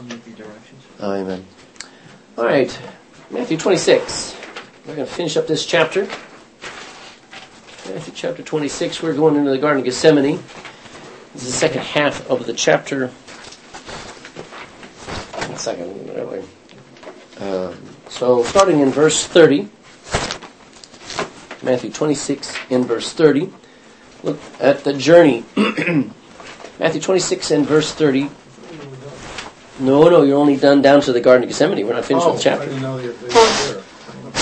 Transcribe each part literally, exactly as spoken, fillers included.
directions. Oh, amen. All right, Matthew twenty-six. We're going to finish up this chapter. Matthew chapter twenty-six, we're going into the Garden of Gethsemane. This is the second half of the chapter. One second, really. Um, so, starting in verse thirty. Matthew twenty-six in verse thirty. Look at the journey. Matthew twenty-six and verse thirty. No, no, you're only done down to the Garden of Gethsemane. We're not finished oh, with the chapter. I didn't know that they were there.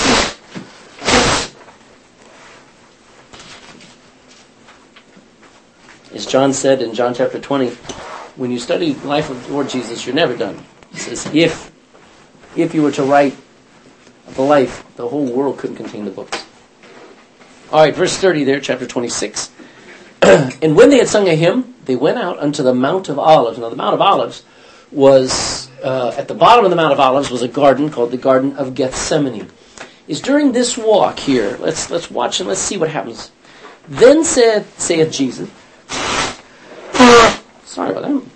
As John said in John chapter twenty, when you study the life of the Lord Jesus, you're never done. He says, if, if you were to write the life, the whole world couldn't contain the books. All right, verse thirty there, chapter twenty-six. And when they had sung a hymn, they went out unto the Mount of Olives. Now, the Mount of Olives was, uh, at the bottom of the Mount of Olives was a garden called the Garden of Gethsemane. It's during this walk here. Let's let's watch and let's see what happens. Then said, saith Jesus. Sorry about that.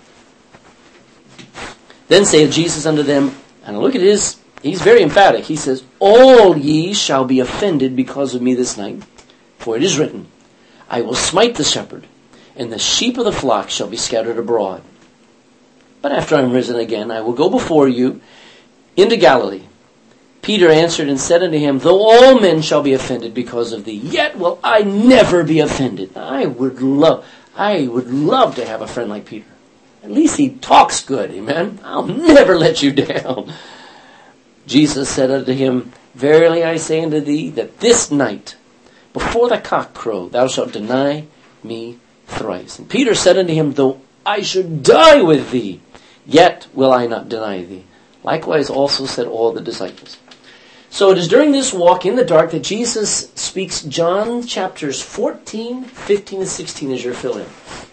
Then saith Jesus unto them, and look at his, he's very emphatic. He says, all ye shall be offended because of me this night. For it is written, I will smite the shepherd, and the sheep of the flock shall be scattered abroad. But after I am risen again, I will go before you into Galilee. Peter answered and said unto him, though all men shall be offended because of thee, yet will I never be offended. I would love, I would love to have a friend like Peter. At least he talks good, amen? I'll never let you down. Jesus said unto him, verily I say unto thee, that this night, before the cock crow, thou shalt deny me thrice. And Peter said unto him, though I should die with thee, yet will I not deny thee. Likewise also said all the disciples. So it is during this walk in the dark that Jesus speaks John chapters fourteen, fifteen, and sixteen as your fill-in.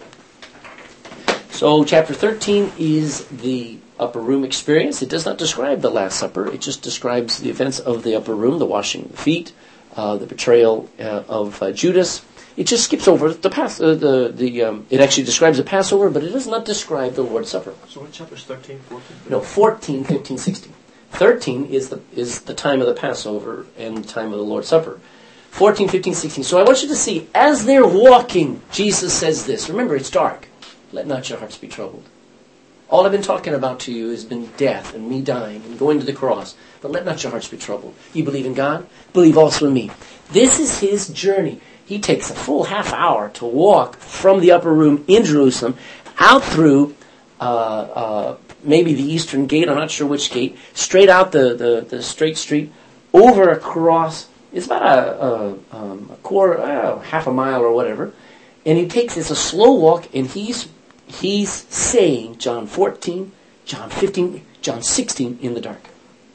So chapter thirteen is the upper room experience. It does not describe the Last Supper. It just describes the events of the upper room, the washing of the feet, uh, the betrayal uh, of uh, Judas. It just skips over the pass. Uh, the the um, it actually describes the Passover, but it does not describe the Lord's Supper. So what chapters thirteen, fourteen? No, fourteen, fifteen, sixteen. thirteen is the is the time of the Passover and the time of the Lord's Supper. fourteen, fifteen, sixteen. So I want you to see, as they're walking, Jesus says this. Remember, it's dark. Let not your hearts be troubled. All I've been talking about to you has been death and me dying and going to the cross. But let not your hearts be troubled. You believe in God? Believe also in me. This is his journey. He takes a full half hour to walk from the upper room in Jerusalem out through uh, uh, maybe the eastern gate, I'm not sure which gate, straight out the, the, the straight street, over across, it's about a, a, um, a quarter, uh, half a mile or whatever. And he takes, it's a slow walk, and he's he's saying John fourteen, John fifteen, John sixteen in the dark.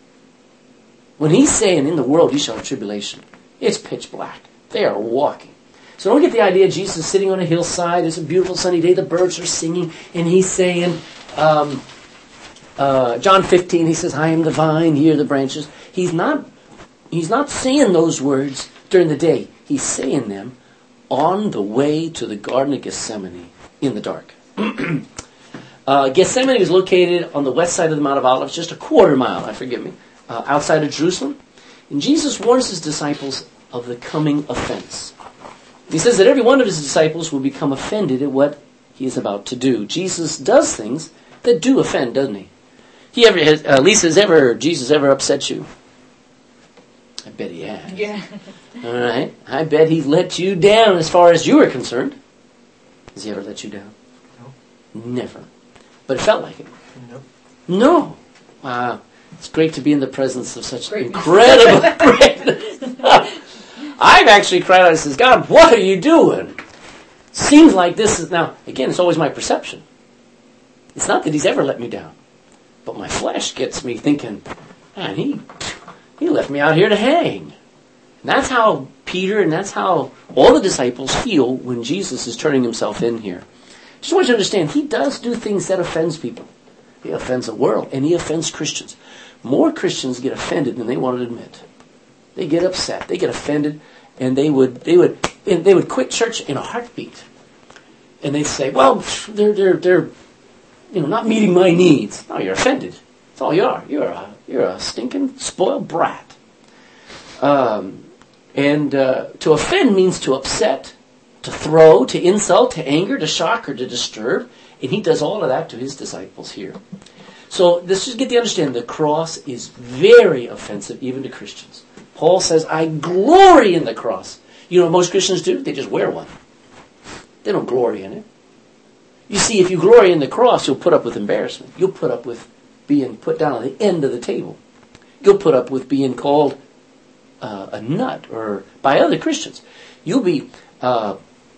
When he's saying in the world you shall have tribulation, it's pitch black. They are walking. So don't get the idea Jesus is sitting on a hillside. It's a beautiful sunny day. The birds are singing. And he's saying, um, uh, John fifteen, he says, I am the vine, ye are the branches. He's not, he's not saying those words during the day. He's saying them on the way to the Garden of Gethsemane in the dark. uh, Gethsemane is located on the west side of the Mount of Olives, just a quarter mile, I forgive me, uh, outside of Jerusalem. And Jesus warns his disciples of the coming offense. He says that every one of his disciples will become offended at what he is about to do. Jesus does things that do offend, doesn't he? He ever, has, uh, Lisa's ever, Jesus ever upset you? I bet he has. Yeah. All right. I bet he let you down as far as you were concerned. Has he ever let you down? No. Never. But it felt like it. No. No. Wow. It's great to be in the presence of such Great. incredible greatness. I've actually cried out and says, God, what are you doing? Seems like this is now, again, it's always my perception. It's not that he's ever let me down. But my flesh gets me thinking, man, he, he left me out here to hang. And that's how Peter and that's how all the disciples feel when Jesus is turning himself in here. Just want you to understand, he does do things that offends people. He offends the world, and he offends Christians. More Christians get offended than they want to admit. They get upset, they get offended, and they would they would and they would quit church in a heartbeat. And they say, "Well, they're they're they're you know, not meeting my needs. No, you're offended. That's all you are. You're a, you're a stinking spoiled brat. Um, and uh, to offend means to upset, to throw, to insult, to anger, to shock, or to disturb. And he does all of that to his disciples here. So let's just get the understanding. The cross is very offensive even to Christians. Paul says, I glory in the cross. You know what most Christians do? They just wear one. They don't glory in it. You see, if you glory in the cross, you'll put up with embarrassment. You'll put up with being put down on the end of the table. You'll put up with being called uh, a nut or by other Christians. You'll be, uh,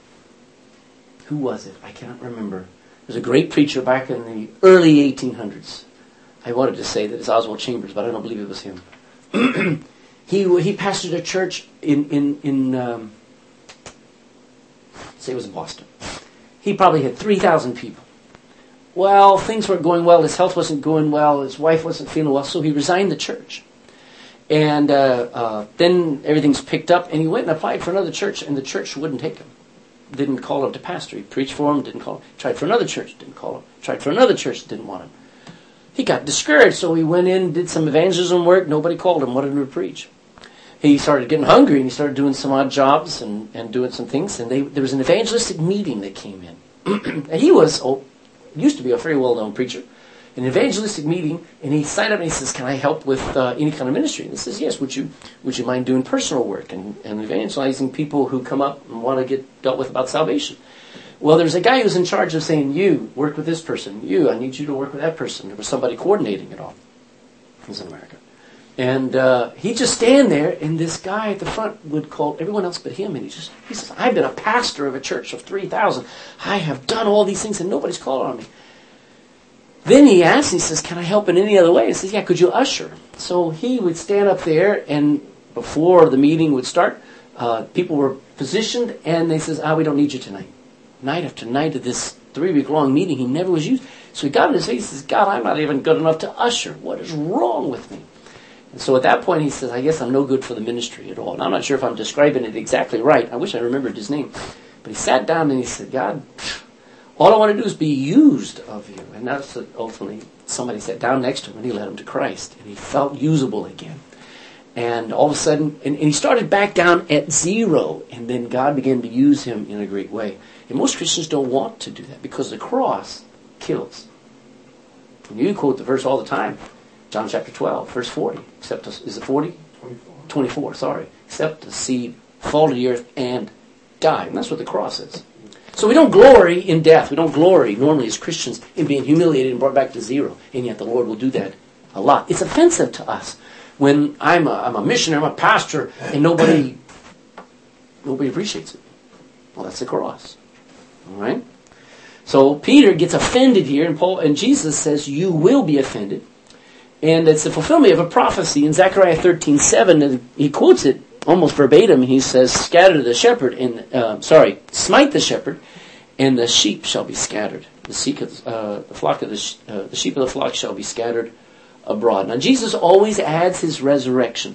who was it? I can't remember. There's a great preacher back in the early eighteen hundreds. I wanted to say that it's Oswald Chambers, but I don't believe it was him. he he pastored a church in, in, in um, say it was in Boston. He probably had three thousand people. Well, things weren't going well. His health wasn't going well. His wife wasn't feeling well, so he resigned the church. And uh, uh, then everything's picked up, and he went and applied for another church, and the church wouldn't take him. Didn't call him to pastor. He preached for him, didn't call him. Tried for another church, didn't call him. Tried for another church, didn't want him. He got discouraged, so he went in, did some evangelism work. Nobody called him, wanted him to preach. He started getting hungry, and he started doing some odd jobs and, and doing some things. And they, there was an evangelistic meeting that came in. And he was, oh, used to be a very well-known preacher. An evangelistic meeting, and he signed up and he says, can I help with uh, any kind of ministry? And he says, yes, would you would you mind doing personal work and, and evangelizing people who come up and want to get dealt with about salvation? Well, there's a guy who's in charge of saying, you, work with this person. You, I need you to work with that person. There was somebody coordinating it all. It was in America. And uh, he'd just stand there, and this guy at the front would call everyone else but him, and he just, he says, I've been a pastor of a church of three thousand. I have done all these things, and nobody's called on me. Then he asks, he says, can I help in any other way? He says, yeah, could you usher? So he would stand up there, and before the meeting would start, uh, people were positioned, and they says, ah, we don't need you tonight. Night after night of this three-week-long meeting, he never was used. So he got in his face, he says, God, I'm not even good enough to usher. What is wrong with me? And so at that point, he says, I guess I'm no good for the ministry at all. And I'm not sure if I'm describing it exactly right. I wish I remembered his name. But he sat down and he said, God, all I want to do is be used of you. And that's what ultimately somebody sat down next to him and he led him to Christ. And he felt usable again. And all of a sudden, and, and he started back down at zero. And then God began to use him in a great way. And most Christians don't want to do that because the cross kills. And you quote the verse all the time. John chapter twelve, verse forty. Except, a, is it forty? twenty-four. twenty-four, sorry. Except the seed fall to the earth and die. And that's what the cross is. So we don't glory in death. We don't glory normally as Christians in being humiliated and brought back to zero. And yet the Lord will do that a lot. It's offensive to us when I'm a, I'm a missionary, I'm a pastor, and nobody nobody appreciates it. Well, that's the cross. All right? So Peter gets offended here, and Paul and Jesus says, you will be offended. And it's the fulfillment of a prophecy in Zechariah thirteen seven, and he quotes it almost verbatim. He says, scatter the shepherd, and uh, sorry, smite the shepherd, and the sheep shall be scattered. The, sheep of, uh, the, flock of the, sh- uh, the sheep of the flock shall be scattered abroad. Now Jesus always adds his resurrection.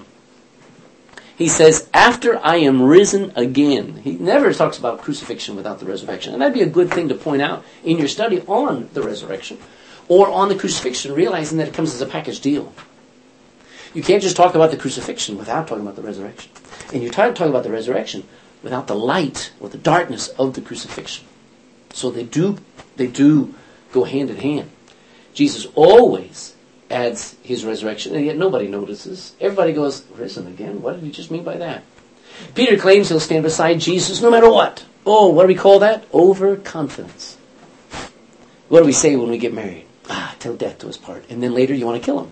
He says, after I am risen again. He never talks about crucifixion without the resurrection. And that'd be a good thing to point out in your study on the resurrection. Or on the crucifixion, realizing that it comes as a package deal. You can't just talk about the crucifixion without talking about the resurrection. And you try to talk about the resurrection without the light or the darkness of the crucifixion. So they do, they do go hand in hand. Jesus always adds his resurrection, and yet nobody notices. Everybody goes, risen again? What did he just mean by that? Peter claims he'll stand beside Jesus no matter what. Oh, what do we call that? Overconfidence. What do we say when we get married? Ah, till death do us part. And then later you want to kill him.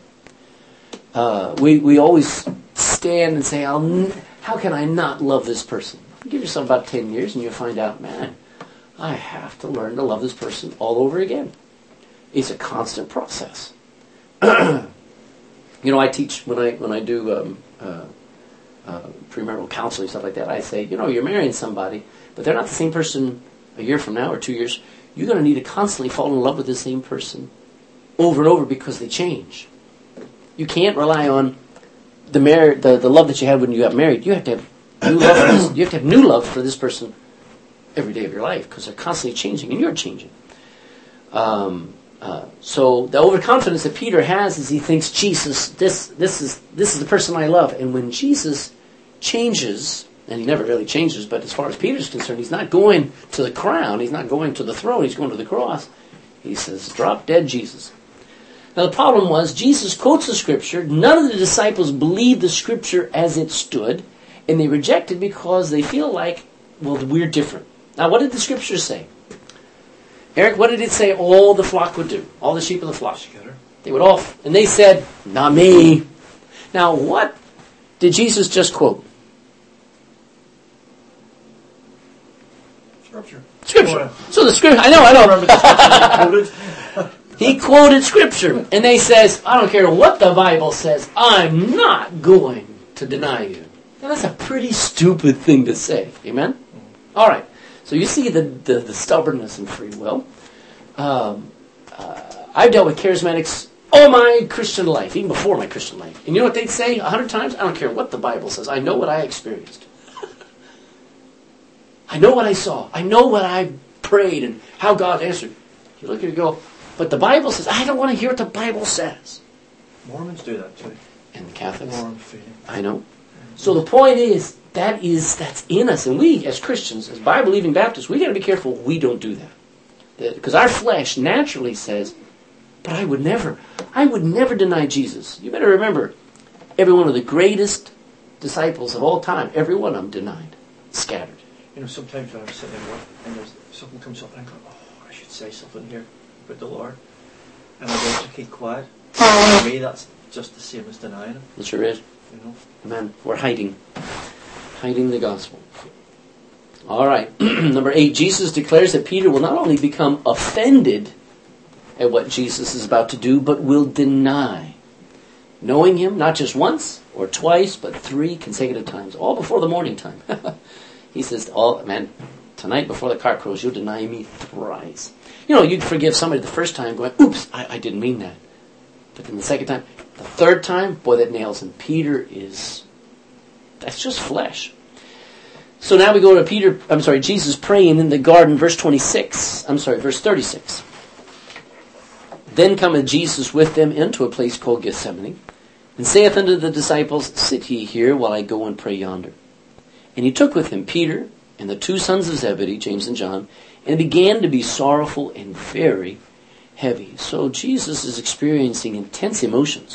Uh, we, we always stand and say, I'll n- how can I not love this person? Give yourself about ten years and you'll find out, man, I have to learn to love this person all over again. It's a constant process. You know, I teach, when I when I do um, uh, uh, premarital counseling, stuff like that, I say, you know, you're marrying somebody, but they're not the same person a year from now or two years. You're going to need to constantly fall in love with the same person over and over because they change. You can't rely on the, mar- the the love that you had when you got married. You have to have new love for this, you have to have new love for this person every day of your life because they're constantly changing and you're changing. Um, Uh, so the overconfidence that Peter has is he thinks Jesus, this this is this is the person I love. And when Jesus changes, and he never really changes, but as far as Peter's concerned, he's not going to the crown, he's not going to the throne, he's going to the cross. He says, drop dead, Jesus. Now the problem was, Jesus quotes the scripture, none of the disciples believed the scripture as it stood, and they reject it because they feel like, well, we're different. Now what did the scripture say? Eric, what did it say all the flock would do? All the sheep of the flock. Scatter. They would all, and they said, not me. Now what did Jesus just quote? Scripture. Scripture. So the scripture, I know, I know. Remember the scripture he quoted? He quoted scripture, and they says, I don't care what the Bible says, I'm not going to deny you. Now that's a pretty stupid thing to say. Amen? All right. So you see the, the, the stubbornness in free will. Um, uh, I've dealt with charismatics all my Christian life, even before my Christian life. And you know what they'd say a hundred times? I don't care what the Bible says. I know what I experienced. I know what I saw. I know what I prayed and how God answered. You look at it and go, but the Bible says, I don't want to hear what the Bible says. Mormons do that too. And the Catholics? Mormon feeling. I know. So the point is, that is, that's in us. And we, as Christians, as Bible-believing Baptists, we got to be careful we don't do that. Because our flesh naturally says, but I would never, I would never deny Jesus. You better remember, every one of the greatest disciples of all time, every one of them denied, scattered. You know, sometimes when I'm sitting in work and there's something comes up and I go, oh, I should say something here about the Lord. And I go to keep quiet. For me, that's just the same as denying Him. It sure is. You know? Amen. We're hiding. Hiding the gospel. All right. Number eight, Jesus declares that Peter will not only become offended at what Jesus is about to do, but will deny knowing Him, not just once or twice, but three consecutive times, all before the morning time. He says, "Oh man, tonight before the cock crows, you'll deny me thrice." You know, you'd forgive somebody the first time going, oops, I, I didn't mean that. But then the second time, the third time, boy, that nails him. Peter is, that's just flesh. So now we go to Peter, I'm sorry, Jesus praying in the garden, verse twenty-six. I'm sorry, verse thirty-six. Then cometh Jesus with them into a place called Gethsemane, and saith unto the disciples, Sit ye here while I go and pray yonder. And he took with him Peter and the two sons of Zebedee, James and John, and began to be sorrowful and very heavy. So Jesus is experiencing intense emotions.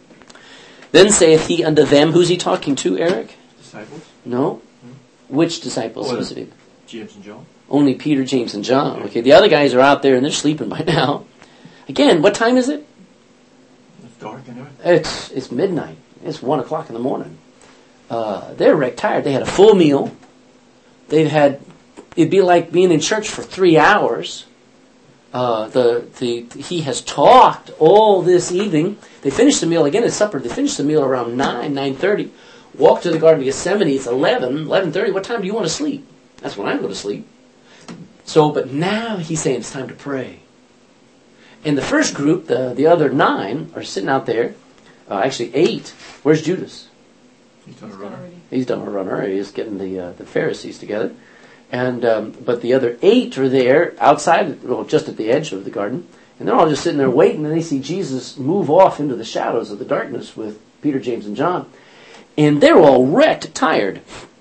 Then saith he unto them, who's he talking to, Eric? Disciples? No. Hmm? Which disciples? Well, was it? James and John. Only Peter, James, and John. Okay, the other guys are out there and they're sleeping by now. Again, what time is it? It's dark anyway. It's it's midnight. It's one o'clock in the morning. Uh, they're wrecked tired. They had a full meal. They've had, it'd be like being in church for three hours. Uh, the the he has talked all this evening. They finished the meal again at supper. They finished the meal around nine, nine thirty. Walked to the Garden of Gethsemane. It's eleven, eleven thirty. What time do you want to sleep? That's when I go to sleep. So, but now he's saying it's time to pray. And the first group, the the other nine, are sitting out there. Uh, actually, eight. Where's Judas? He's done a runner. He's done a runner. He's getting the uh, the Pharisees together. And um, but the other eight are there outside, well, just at the edge of the garden, and they're all just sitting there waiting. And they see Jesus move off into the shadows of the darkness with Peter, James, and John, and they're all wrecked, tired.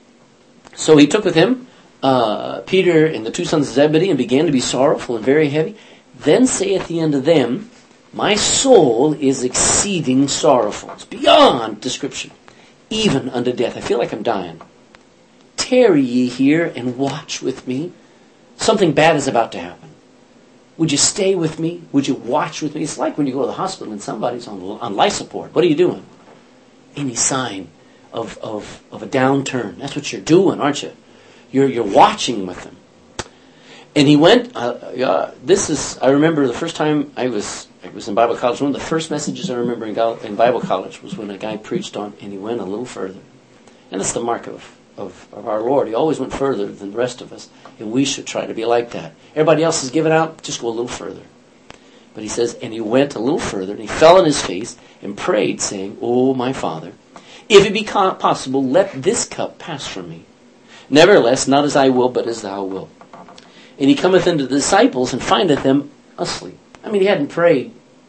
So he took with him uh, Peter and the two sons of Zebedee, and began to be sorrowful and very heavy. Then saith he unto them, My soul is exceeding sorrowful. It's beyond description, even unto death. I feel like I'm dying. Tarry ye here and watch with me. Something bad is about to happen. Would you stay with me? Would you watch with me? It's like when you go to the hospital and somebody's on, on life support. What are you doing? Any sign of, of, of a downturn. That's what you're doing, aren't you? You're, you're watching with them. And he went, uh, uh, this is, I remember the first time I was I was in Bible college. One of the first messages I remember in, in Bible college was when a guy preached on, and he went a little further. And that's the mark of Of, of our Lord. He always went further than the rest of us, and we should try to be like that. Everybody else is giving out, just go a little further. But he says, and he went a little further, and he fell on his face and prayed, saying, O my Father, if it be possible, let this cup pass from me. Nevertheless, not as I will, but as thou wilt. And he cometh unto the disciples, and findeth them asleep. I mean, he hadn't prayed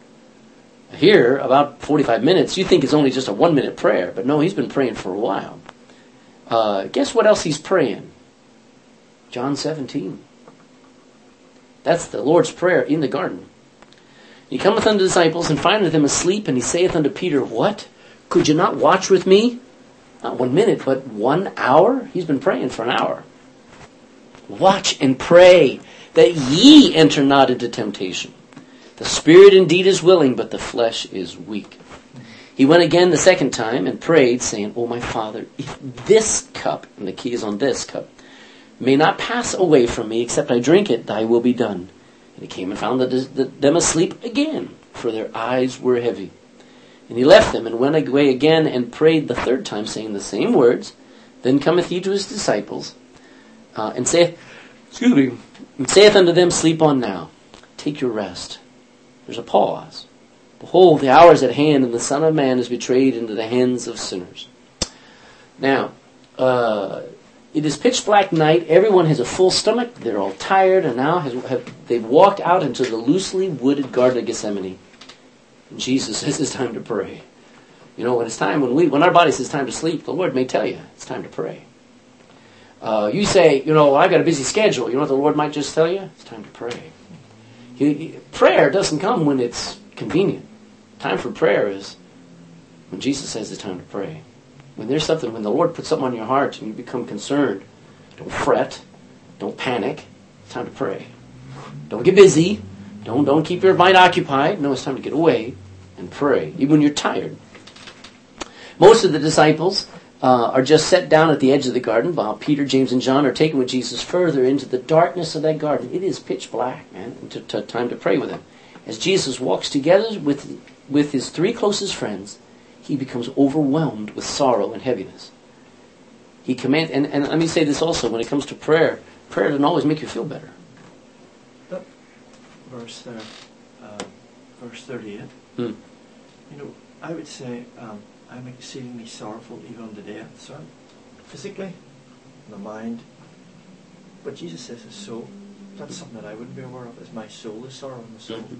here about forty-five minutes. You think it's only just a one-minute prayer, but no, he's been praying for a while. Uh, guess what else he's praying? John seventeen. That's the Lord's Prayer in the garden. He cometh unto the disciples, and findeth them asleep, and he saith unto Peter, what? Could you not watch with me? Not one minute, but one hour? He's been praying for an hour. Watch and pray, that ye enter not into temptation. The spirit indeed is willing, but the flesh is weak. He went again the second time, and prayed, saying, O my Father, if this cup, and the key is on this cup, may not pass away from me, except I drink it, thy will be done. And he came and found them asleep again, for their eyes were heavy. And he left them, and went away again, and prayed the third time, saying the same words. Then cometh he to his disciples, uh, and saith, excuse me, and saith unto them, sleep on now, take your rest. There's a pause. Behold, the hour is at hand, and the Son of Man is betrayed into the hands of sinners. Now, uh, it is pitch black night. Everyone has a full stomach. They're all tired, and now has, have, they've walked out into the loosely wooded Garden of Gethsemane. And Jesus says it's time to pray. You know, when it's time, when we, when our body says time to sleep, the Lord may tell you it's time to pray. Uh, you say, you know, I've got a busy schedule. You know what the Lord might just tell you? It's time to pray. He, he, prayer doesn't come when it's convenient. Time for prayer is when Jesus says it's time to pray. When there's something, when the Lord puts something on your heart and you become concerned, don't fret, don't panic. It's time to pray. Don't get busy. Don't don't keep your mind occupied. No, it's time to get away and pray, even when you're tired. Most of the disciples uh, are just set down at the edge of the garden, while Peter, James, and John are taken with Jesus further into the darkness of that garden. It is pitch black, man. To, to, time to pray with him. As Jesus walks together with with his three closest friends, he becomes overwhelmed with sorrow and heaviness. He commands, and, and let me say this also, when it comes to prayer, prayer doesn't always make you feel better. That verse there, uh, verse thirty-eight, Hmm. you know, I would say, um, I'm exceedingly sorrowful even unto death, so physically, in the mind, but Jesus says his soul. That's something that I wouldn't be aware of, is my soul is sorrow in the soul. Mm-hmm.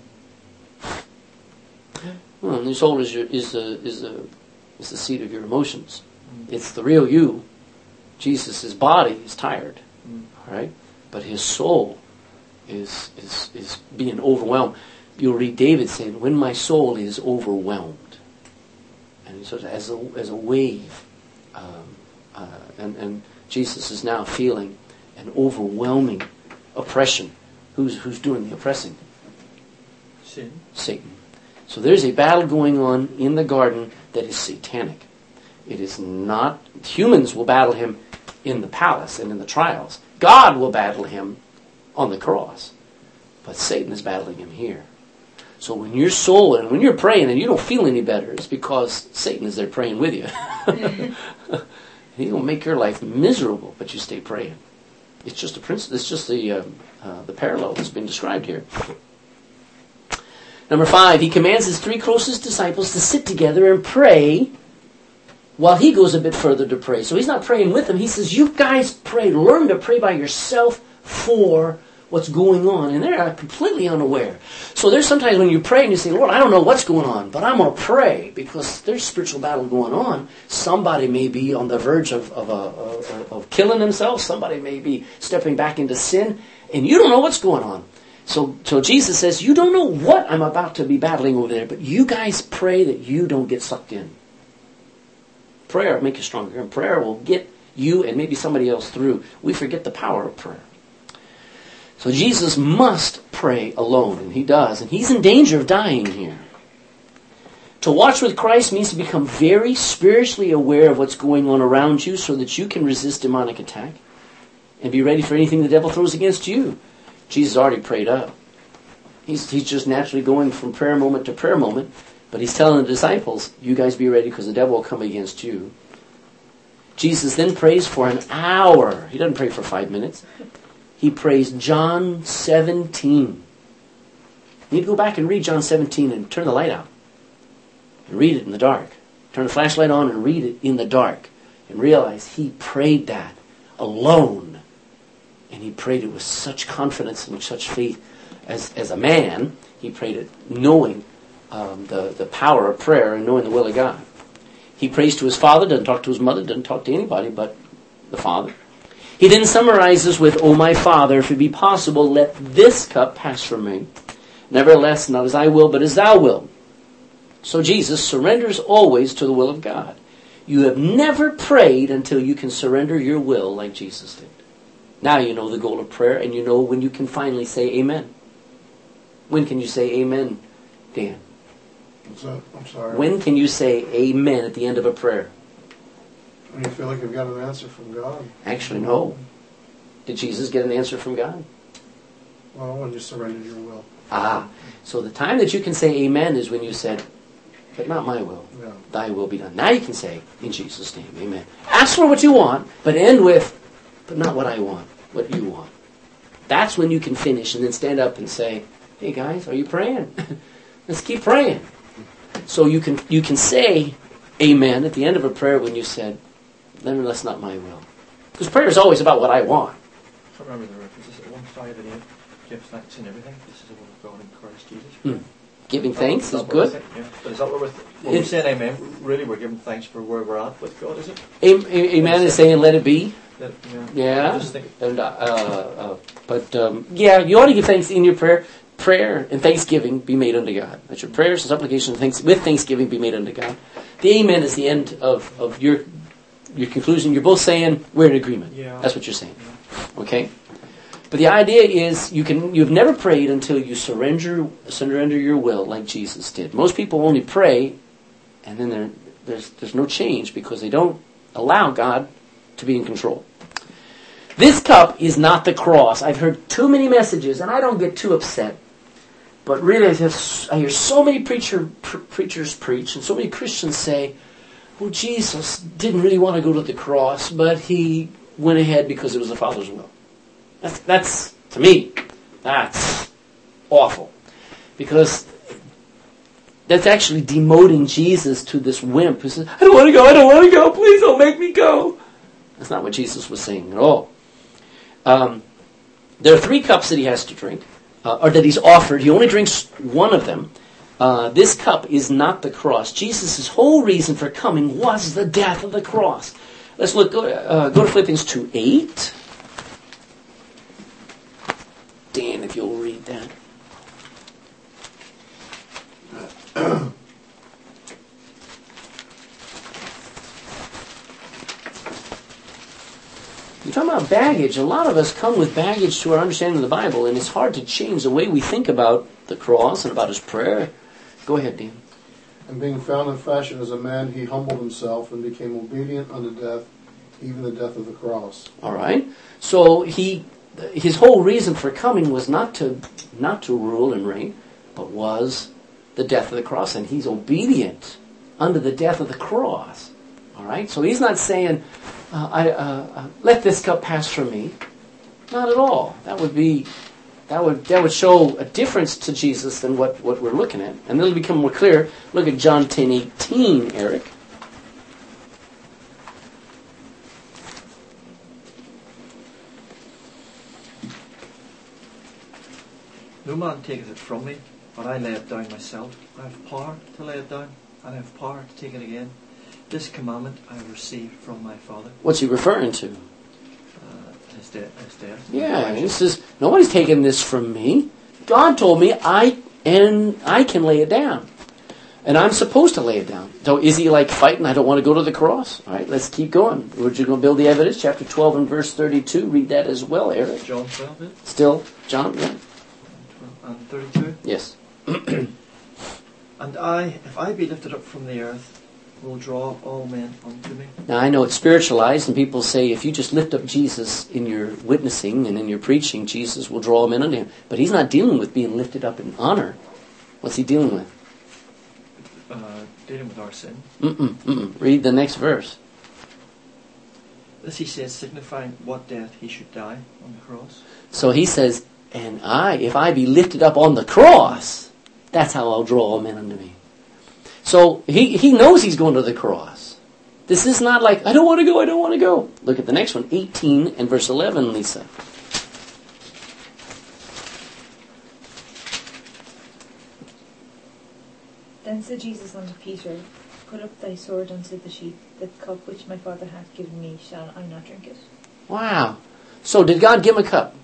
Well, and your soul is your, is the is the is the seat of your emotions. Mm. It's the real you. Jesus, his body is tired, Mm. all right, but his soul is is is being overwhelmed. You'll read David saying, "When my soul is overwhelmed," and so as a as a wave, um, uh, and and Jesus is now feeling an overwhelming oppression. Who's who's doing the oppressing? Sin. Satan. So there's a battle going on in the garden that is satanic. It is not, humans will battle him in the palace and in the trials. God will battle him on the cross. But Satan is battling him here. So when your soul, and when you're praying and you don't feel any better, it's because Satan is there praying with you. He will make your life miserable, but you stay praying. It's just a principle. It's just the uh, uh, the parallel that's been described here. Number five, he commands his three closest disciples to sit together and pray while he goes a bit further to pray. So he's not praying with them. He says, you guys pray. Learn to pray by yourself for what's going on. And they're completely unaware. So there's sometimes when you pray and you say, Lord, I don't know what's going on, but I'm going to pray because there's spiritual battle going on. Somebody may be on the verge of, of, of, of killing themselves. Somebody may be stepping back into sin. And you don't know what's going on. So, so Jesus says, you don't know what I'm about to be battling over there, but you guys pray that you don't get sucked in. Prayer will make you stronger, and prayer will get you and maybe somebody else through. We forget the power of prayer. So Jesus must pray alone, and he does, and he's in danger of dying here. To watch with Christ means to become very spiritually aware of what's going on around you so that you can resist demonic attack and be ready for anything the devil throws against you. Jesus already prayed up. He's, he's just naturally going from prayer moment to prayer moment. But he's telling the disciples, you guys be ready because the devil will come against you. Jesus then prays for an hour. He doesn't pray for five minutes. He prays John seventeen. You need to go back and read John seventeen and turn the light out. And read it in the dark. Turn the flashlight on and read it in the dark. And realize he prayed that alone. And he prayed it with such confidence and with such faith. As, as a man, he He prayed it knowing um, the, the power of prayer and knowing the will of God. He prays to his Father, doesn't talk to his mother, doesn't talk to anybody but the Father. He then summarizes with, "O my Father, if it be possible, let this cup pass from me. Nevertheless, not as I will, but as thou wilt." So Jesus surrenders always to the will of God. You have never prayed until you can surrender your will like Jesus did. Now you know the goal of prayer, and you know when you can finally say amen. When can you say amen, Dan? What's that? I'm sorry. When can you say amen at the end of a prayer? When you feel like you've got an answer from God. Actually, no. Did Jesus get an answer from God? Well, when you surrender your will. Ah, so the time that you can say amen is when you said, "But not my will, Yeah. thy will be done." Now you can say, "In Jesus' name, amen." Ask for what you want, but end with, "But not what I want, what you want." That's when you can finish and then stand up and say, "Hey guys, are you praying? Let's keep praying." So you can you can say amen at the end of a prayer when you said, "Nevertheless, not my will." Because prayer is always about what I want. I remember the references at one five and eight. Give thanks in everything. This is the will of God in Christ Jesus. Hmm. Giving thanks is that what good. Yeah. But is that what we're, when It- we're saying amen, really we're giving thanks for where we're at with God, is it? Am- a- Amen is saying, "Let it be." That, yeah. Yeah. I just think, And, uh, uh, but um, yeah, you ought to give thanks in your prayer. Prayer and thanksgiving be made unto God. Let your prayers and supplications thanks, with thanksgiving be made unto God. The amen is the end of, of your your conclusion. You're both saying we're in agreement. Yeah. That's what you're saying. Okay? But the idea is you can you've never prayed until you surrender surrender your will like Jesus did. Most people only pray and then there's there's no change because they don't allow God to be in control. This cup is not the cross. I've heard too many messages, and I don't get too upset. But really, I, just, I hear so many preacher, pr- preachers preach, and so many Christians say, "Well, Jesus didn't really want to go to the cross, but he went ahead because it was the Father's will." That's, that's to me, that's awful. Because that's actually demoting Jesus to this wimp who says, "I don't want to go, I don't want to go, please don't make me go." That's not what Jesus was saying at all. Um, there are three cups that he has to drink, uh, or that he's offered. He only drinks one of them. Uh, this cup is not the cross. Jesus' whole reason for coming was the death of the cross. Let's look. Go, uh, go to Philippians two eight. Dan, if you'll read that. You're talking about baggage. A lot of us come with baggage to our understanding of the Bible, and it's hard to change the way we think about the cross and about his prayer. Go ahead, Dan. And being found in fashion as a man, he humbled himself and became obedient unto death, even the death of the cross. All right. So he, his whole reason for coming was not to not to rule and reign, but was the death of the cross, and he's obedient unto the death of the cross. All right. So he's not saying, uh, "I uh, uh, let this cup pass from me." Not at all. That would be that would that would show a difference to Jesus than what, what we're looking at, and it'll become more clear. Look at John ten eighteen, Eric. no man taketh it from me, but I lay it down myself. I have power to lay it down, and I have power to take it again. This commandment I have received from my Father. What's he referring to? Uh, his, de- his death. Yeah, he says, nobody's taking this from me. God told me I and I can lay it down. And I'm supposed to lay it down. So is he like fighting, I don't want to go to the cross? All right, let's keep going. We're just going to build the evidence. Chapter twelve and verse thirty-two. Read that as well, Eric. John twelve, it? Still, John? Yeah. And thirty-two. Yes. And I, if I be lifted up from the earth, will draw all men unto me. Now, I know it's spiritualized, and people say if you just lift up Jesus in your witnessing and in your preaching, Jesus will draw men unto him. But he's not dealing with being lifted up in honor. What's he dealing with? Uh, dealing with our sin. Mm-mm, mm-mm. Read the next verse. This he says, signifying what death he should die on the cross. So he says, and I, if I be lifted up on the cross, that's how I'll draw all men unto me. So he, he knows he's going to the cross. This is not like, I don't want to go, I don't want to go. Look at the next one, eighteen and verse eleven, Lisa. said Jesus unto Peter, Put up thy sword unto the sheath, the cup which my Father hath given me, shall I not drink it? Wow. So did God give him a cup?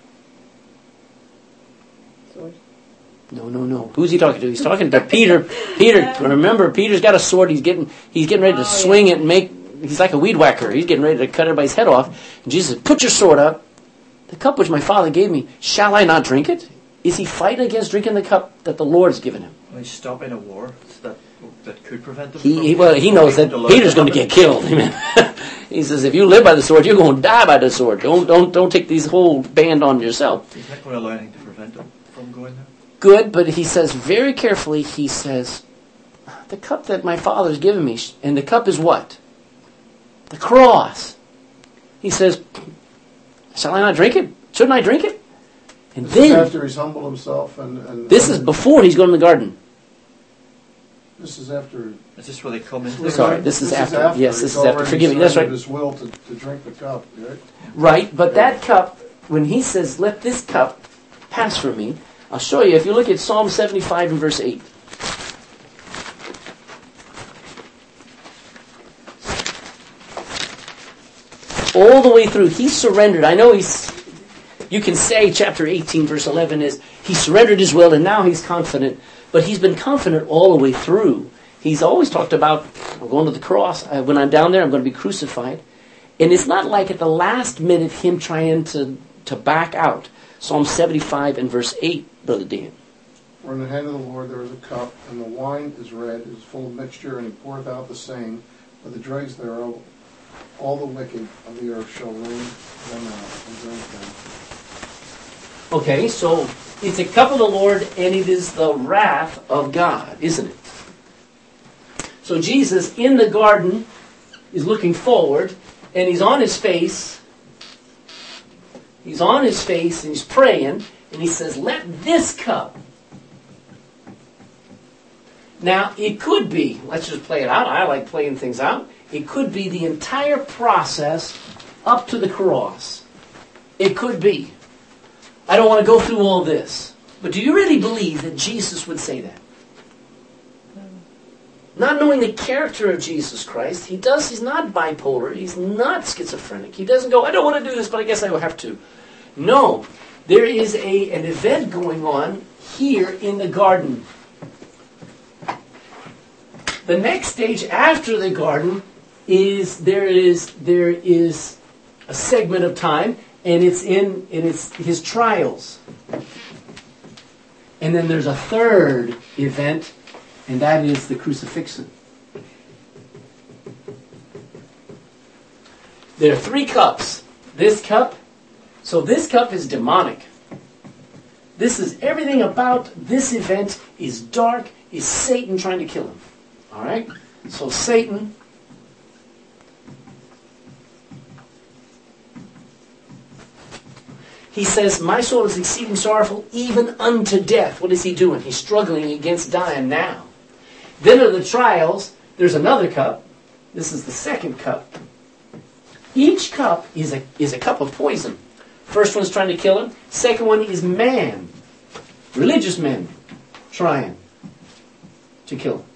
Sword. No, no, no. Who's he talking to? He's talking to Peter. Peter, remember, Peter's got a sword. He's getting he's getting ready to Oh, swing yeah. it and make, he's like a weed whacker. He's getting ready to cut everybody's head off. And Jesus said, put your sword up. The cup which my Father gave me, shall I not drink it? Is he fighting against drinking the cup that the Lord's given him? Well, he's stopping a war that that could prevent him He, from... he, well, he knows that from Peter's going to get killed. Amen. He says, if you live by the sword, you're going to die by the sword. Don't, don't, don't take this whole band on yourself. He's not going to allow anything to prevent him from going there. Good, but he says very carefully, he says, the cup that my Father's given me, and the cup is what? The cross. He says, shall I not drink it? Shouldn't I drink it? And This is then, after he's humbled himself, and, and this is before he's going to the garden. This is after. Is this where they come into the Sorry, garden? this is after. Yes, this He's is after. already Forgive me. That's right. surrendered his will to, to drink the cup, right? Right, but that cup, when he says, let this cup pass from me, I'll show you. If you look at Psalm seventy-five and verse eight. All the way through, he surrendered. I know he's, you can say chapter eighteen verse eleven is, he surrendered his will and now he's confident, but he's been confident all the way through. He's always talked about, I'm going to the cross, I, when I'm down there I'm going to be crucified. And it's not like at the last minute him trying to, to back out. Psalm seventy-five and verse eight, Brother Dan. For in the hand of the Lord there is a cup, and the wine is red, it is full of mixture, and he poureth out the same. But the dregs thereof, all the wicked of the earth shall rain them out and drink them. Okay, so it's a cup of the Lord, and it is the wrath of God, isn't it? So Jesus in the garden is looking forward, and he's on his face. He's on his face, and he's praying, and he says, let this cup. Now, it could be, let's just play it out. I like playing things out. It could be the entire process up to the cross. It could be. I don't want to go through all this. But do you really believe that Jesus would say that? Not knowing the character of Jesus Christ, he does, he's not bipolar, he's not schizophrenic. He doesn't go, I don't want to do this, but I guess I will have to. No, there is a, an event going on here in the garden. The next stage after the garden is there is there is a segment of time, and it's in and it's his trials. And then there's a third event, and that is the crucifixion. There are three cups. This cup, so this cup is demonic. This is everything about this event is dark, is Satan trying to kill him. All right? So Satan he says, my soul is exceeding sorrowful, even unto death. What is he doing? He's struggling against dying now. Then are the trials. There's another cup. This is the second cup. Each cup is a, is a cup of poison. First one's trying to kill him. Second one is man. Religious men trying to kill him.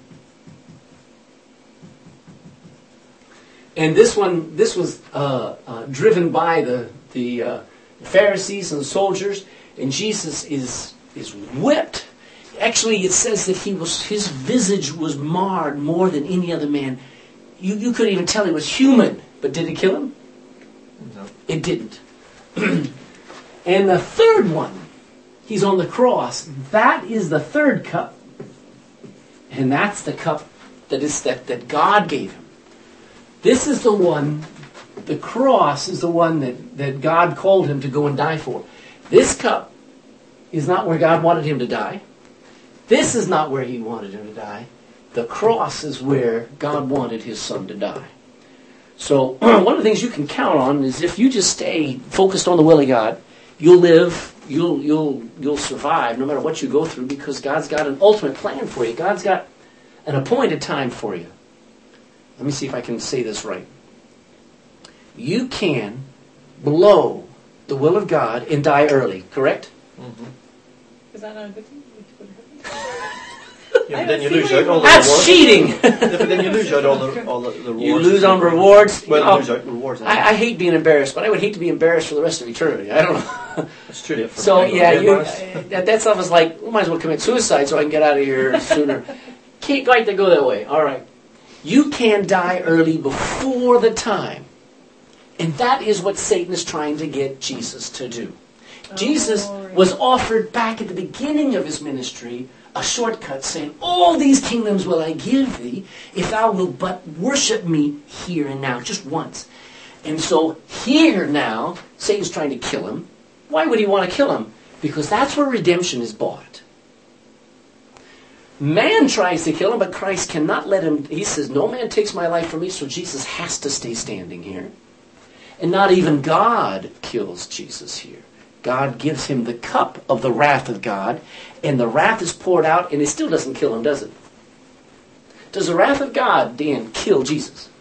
And this one, this was uh, uh, driven by the the uh, Pharisees and the soldiers, and Jesus is is whipped. Actually, it says that he was his visage was marred more than any other man. You you couldn't even tell he was human. But did it kill him? No. It didn't. And the third one, he's on the cross. That is the third cup, and that's the cup that is that that God gave him. This is the one, the cross is the one that, that God called him to go and die for. This cup is not where God wanted him to die. This is not where he wanted him to die. The cross is where God wanted his son to die. So one of the things you can count on is if you just stay focused on the will of God, you'll live, you'll you'll you'll survive no matter what you go through, because God's got an ultimate plan for you. God's got an appointed time for you. Let me see if I can say this right. You can blow the will of God and die early, correct? Mm-hmm. Is that not a good thing? Yeah, I but then don't you see lose where out all the you're- That's rewards. cheating. Yeah, but then you lose out all the, all the, the rewards. You lose on rewards. Well, Oh, you lose out rewards. I, I hate being embarrassed, but I would hate to be embarrassed for the rest of eternity. I don't know. It's too late for So me. yeah, You're you, embarrassed. that, that's almost like we might as well commit suicide so I can get out of here sooner. Can't quite to go that way. All right, you can die early before the time, and that is what Satan is trying to get Jesus to do. Jesus Oh, right. was offered back at the beginning of his ministry a shortcut saying, all these kingdoms will I give thee if thou wilt but worship me here and now, just once. And so here now, Satan's trying to kill him. Why would he want to kill him? Because that's where redemption is bought. Man tries to kill him, but Christ cannot let him. He says, no man takes my life from me, so Jesus has to stay standing here. And not even God kills Jesus here. God gives him the cup of the wrath of God, and the wrath is poured out, and it still doesn't kill him, does it? Does the wrath of God, Dan, kill Jesus?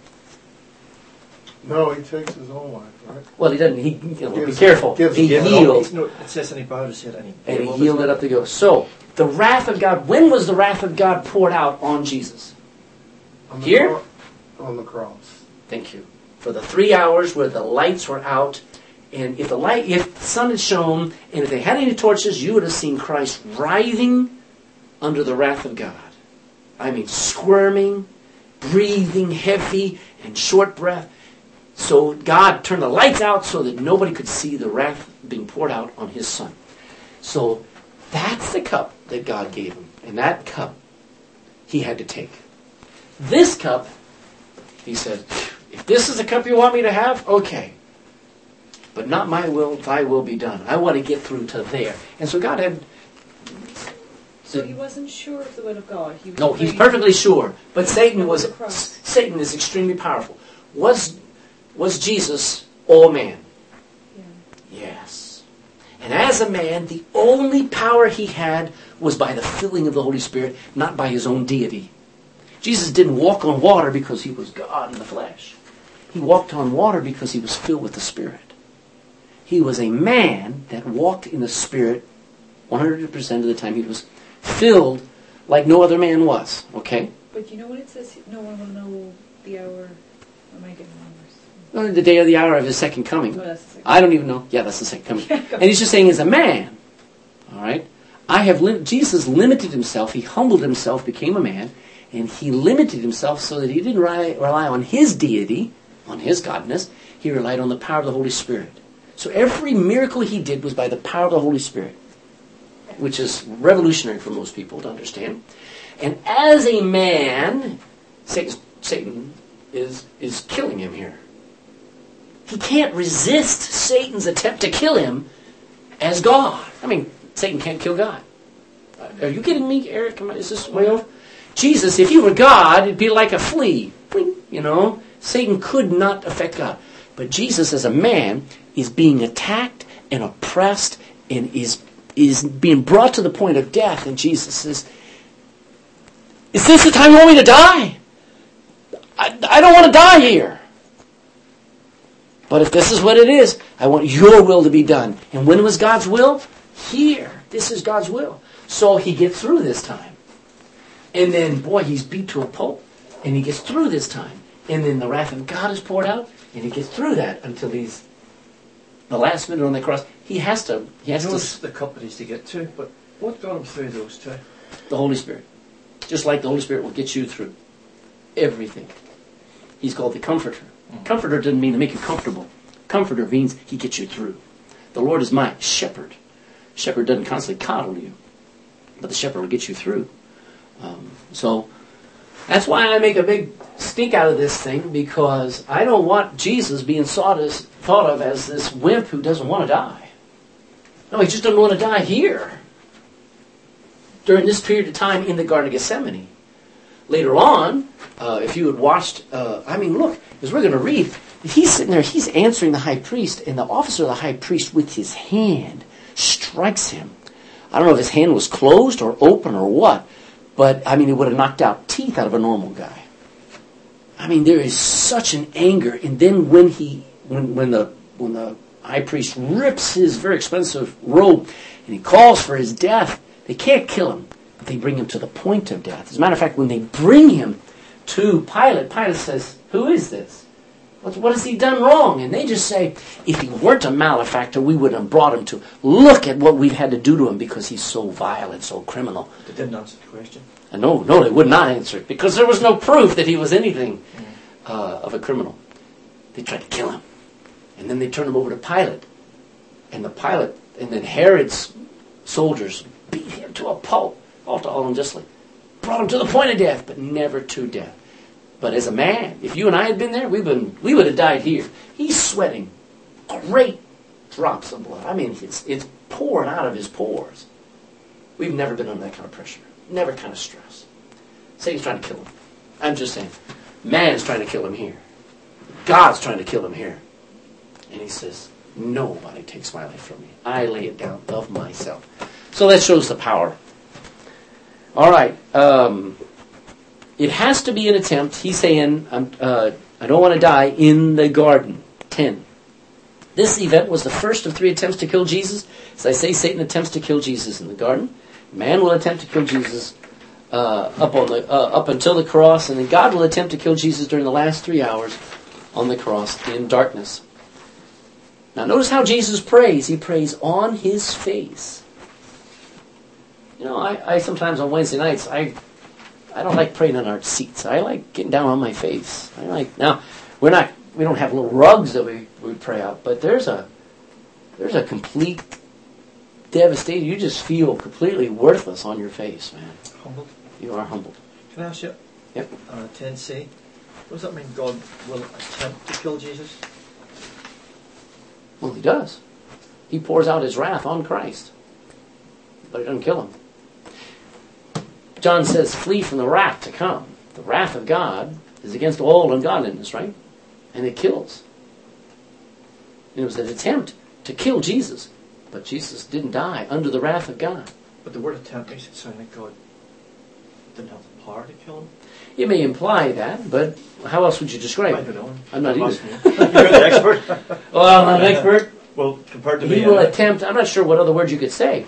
No, he takes his own life, right? Well, he doesn't. He, you know, be Gives- careful. gives- He Gave it up. healed, No, it says in the Bible, it said, and he, and gave he up healed his it life. up to go. So, the wrath of God, when was the wrath of God poured out on Jesus? On the Here? cro- On the cross. Thank you. For the three hours where the lights were out, and if the light, if the sun had shone, and if they had any torches, you would have seen Christ writhing under the wrath of God. I mean, squirming, breathing heavy, and short breath. So God turned the lights out so that nobody could see the wrath being poured out on his son. So that's the cup that God gave him. And that cup he had to take. This cup, he said, if this is the cup you want me to have, okay. But not my will, thy will be done. I want to get through to there. And so God had... So he wasn't sure of the will of God. He was No, he's afraid- perfectly sure. But Satan was... The cross. Satan is extremely powerful. Was, was Jesus all man? Yeah. Yes. And as a man, the only power he had was by the filling of the Holy Spirit, not by his own deity. Jesus didn't walk on water because he was God in the flesh. He walked on water because he was filled with the Spirit. He was a man that walked in the Spirit one hundred percent of the time. He was filled like no other man was. Okay? But you know what it says? No one will know the hour. Am I getting numbers? Well, the day or the hour of his second coming. Oh, that's the second. I don't even know. Yeah, that's the second coming. And he's just saying, as a man, all right, I have lim- Jesus limited himself. He humbled himself, became a man, and he limited himself so that he didn't rely, rely on his deity, on his godness. He relied on the power of the Holy Spirit. So every miracle he did was by the power of the Holy Spirit, which is revolutionary for most people to understand. And as a man, Satan, Satan is is killing him here. He can't resist Satan's attempt to kill him as God. I mean, Satan can't kill God. Are you kidding me, Eric? Am I- Is this way off? Jesus, if he were God, it'd be like a flea. Bling, you know? Satan could not affect God. But Jesus, as a man, is being attacked and oppressed and is, is being brought to the point of death. And Jesus says, is this the time you want me to die? I, I don't want to die here. But if this is what it is, I want your will to be done. And when was God's will? Here. This is God's will. So he gets through this time. And then, boy, he's beat to a pulp. And he gets through this time. And then the wrath of God is poured out. And he gets through that until he's the last minute on the cross. He has to. He has He to. knows the cup that he's to get to, but what got him through those two? The Holy Spirit. Just like the Holy Spirit will get you through everything. He's called the Comforter. Comforter doesn't mean to make you comfortable. Comforter means he gets you through. The Lord is my shepherd. Shepherd doesn't constantly coddle you, but the shepherd will get you through. Um, so that's why I make a big stink out of this thing, because I don't want Jesus being thought, as, thought of as this wimp who doesn't want to die. No, he just doesn't want to die here. During this period of time in the Garden of Gethsemane. Later on, uh, if you had watched, uh, I mean, look, as we're going to read, he's sitting there, he's answering the high priest, and the officer of the high priest with his hand strikes him. I don't know if his hand was closed or open or what, but, I mean, it would have knocked out teeth out of a normal guy. I mean, there is such an anger, and then when he, when, when the, when the high priest rips his very expensive robe, and he calls for his death, they can't kill him. they bring him to the point of death. As a matter of fact, when they bring him to Pilate, Pilate says, who is this? What, what has he done wrong? And they just say, if he weren't a malefactor, we would have brought him to. Look at what we've had to do to him because he's so violent, so criminal. They didn't answer the question. And no, no, they would not answer it because there was no proof that he was anything uh, of a criminal. They tried to kill him. And then they turned him over to Pilate. And the Pilate, and then Herod's soldiers beat him to a pulp, all, all unjustly. Brought him to the point of death, but never to death. But as a man, if you and I had been there, we've been, we would have died here. He's sweating great drops of blood. I mean, it's, it's pouring out of his pores. We've never been under that kind of pressure. Never kind of stress. Satan's trying to kill him. I'm just saying, man's trying to kill him here. God's trying to kill him here. And he says, nobody takes my life from me. I lay it down of myself. So that shows the power. All right. Um, it has to be an attempt. He's saying, I'm, uh, I don't want to die in the garden. ten. This event was the first of three attempts to kill Jesus. As I say, Satan attempts to kill Jesus in the garden. Man will attempt to kill Jesus uh, up on the uh, up until the cross, and then God will attempt to kill Jesus during the last three hours on the cross in darkness. Now notice how Jesus prays. He prays on his face. You know, I, I sometimes on Wednesday nights, I I don't like praying on our seats. I like getting down on my face. I like now we're not we don't have little rugs that we, we pray out, but there's a there's a complete devastation. You just feel completely worthless on your face, man. Humbled. You are humbled. Can I ask you? Yep. Uh, ten C. What does that mean? God will attempt to kill Jesus? Well, he does. He pours out his wrath on Christ, but it doesn't kill him. John says, flee from the wrath to come. The wrath of God is against all ungodliness, right? And it kills. And it was an attempt to kill Jesus, but Jesus didn't die under the wrath of God. But the word attempt makes it sound like God didn't have the power to kill him. It may imply that, but how else would you describe I it? don't know. I'm not either. You're the expert. Well, I'm not an expert. Well, compared to me, He will uh, attempt, I'm not sure what other words you could say.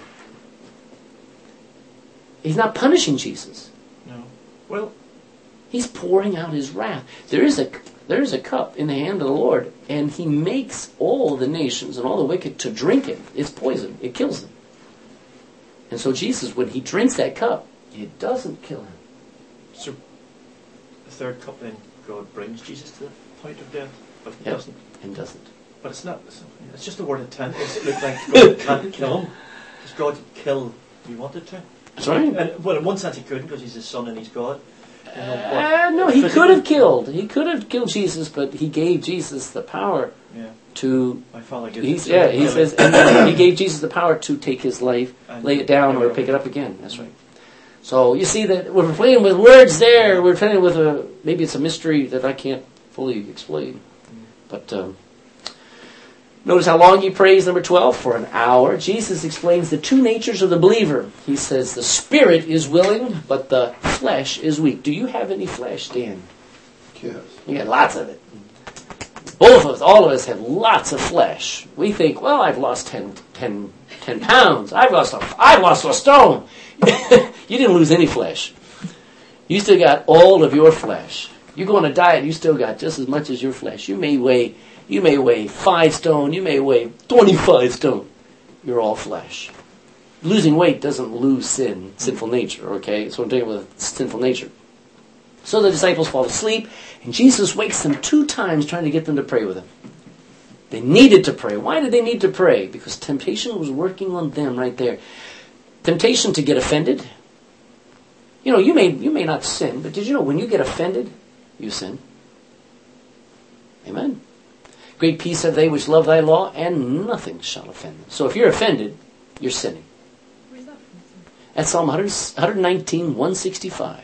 He's not punishing Jesus. No. Well, He's pouring out his wrath. There is a there is a cup in the hand of the Lord, and he makes all the nations and all the wicked to drink it. It's poison. It kills them. And so Jesus, when he drinks that cup, it doesn't kill him. so the third cup then God brings Jesus to the point of death, but he Yep. doesn't. And doesn't. But it's not. It's, it's just the word attempt. It looks like God can't kill him. Because God could kill if he wanted to. That's right. And, well, in one sense he couldn't because he's his son and he's God. You know, but Uh, no, he physically- could have killed. He could have killed Jesus, but he gave Jesus the power Yeah, to. my father gives He's, it to yeah, him. he says, and he gave Jesus the power to take his life, And lay it down, or pick it pick up. it up again. That's right. So you see that we're playing with words there. We're playing with a maybe it's a mystery that I can't fully explain. But um, notice how long he prays. Number twelve, for an hour. Jesus explains the two natures of the believer. He says the spirit is willing, but the flesh is weak. Do you have any flesh, Dan? Yes. You got lots of it. Both of us, all of us have lots of flesh. We think, well, I've lost ten, ten, ten pounds. I've lost a, I've lost a stone. You didn't lose any flesh. You still got all of your flesh. You go on a diet, you still got just as much as your flesh. You may weigh, you may weigh five stone. You may weigh twenty-five stone. You're all flesh. Losing weight doesn't lose sin, sinful nature. Okay, so I'm dealing with sinful nature. So the disciples fall asleep, and Jesus wakes them two times trying to get them to pray with him. They needed to pray. Why did they need to pray? Because temptation was working on them right there. Temptation to get offended. You know, you may you may not sin, but did you know when you get offended, you sin? Amen. Great peace have they which love thy law, and nothing shall offend them. So if you're offended, you're sinning. Where's that from? That's Psalm one nineteen, one sixty-five.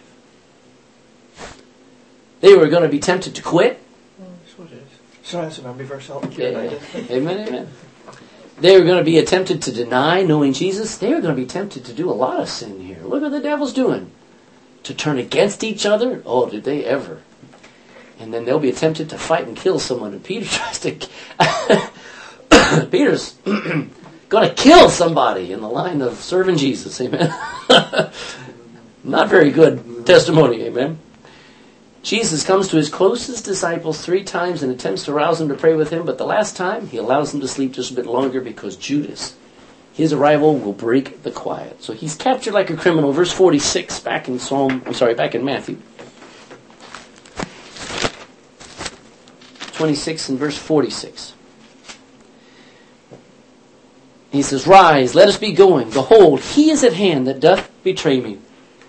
They were going to be tempted to quit. Oh, that's what it is. Sorry, that's a memory verse. I'll keep Yeah, it yeah. Amen, amen. They were going to be tempted to deny knowing Jesus. They were going to be tempted to do a lot of sin here. Look what the devil's doing. To turn against each other. Oh, did they ever. And then they'll be tempted to fight and kill someone. And Peter tries to... Peter's going to kill somebody in the line of serving Jesus. Amen. Not very good testimony, amen. Jesus comes to his closest disciples three times and attempts to rouse them to pray with him, but the last time he allows them to sleep just a bit longer because Judas, his arrival will break the quiet. So he's captured like a criminal. Verse forty-six, back in Psalm, I'm sorry, back in Matthew twenty-six and verse forty-six. He says, "Rise, let us be going. Behold, he is at hand that doth betray me."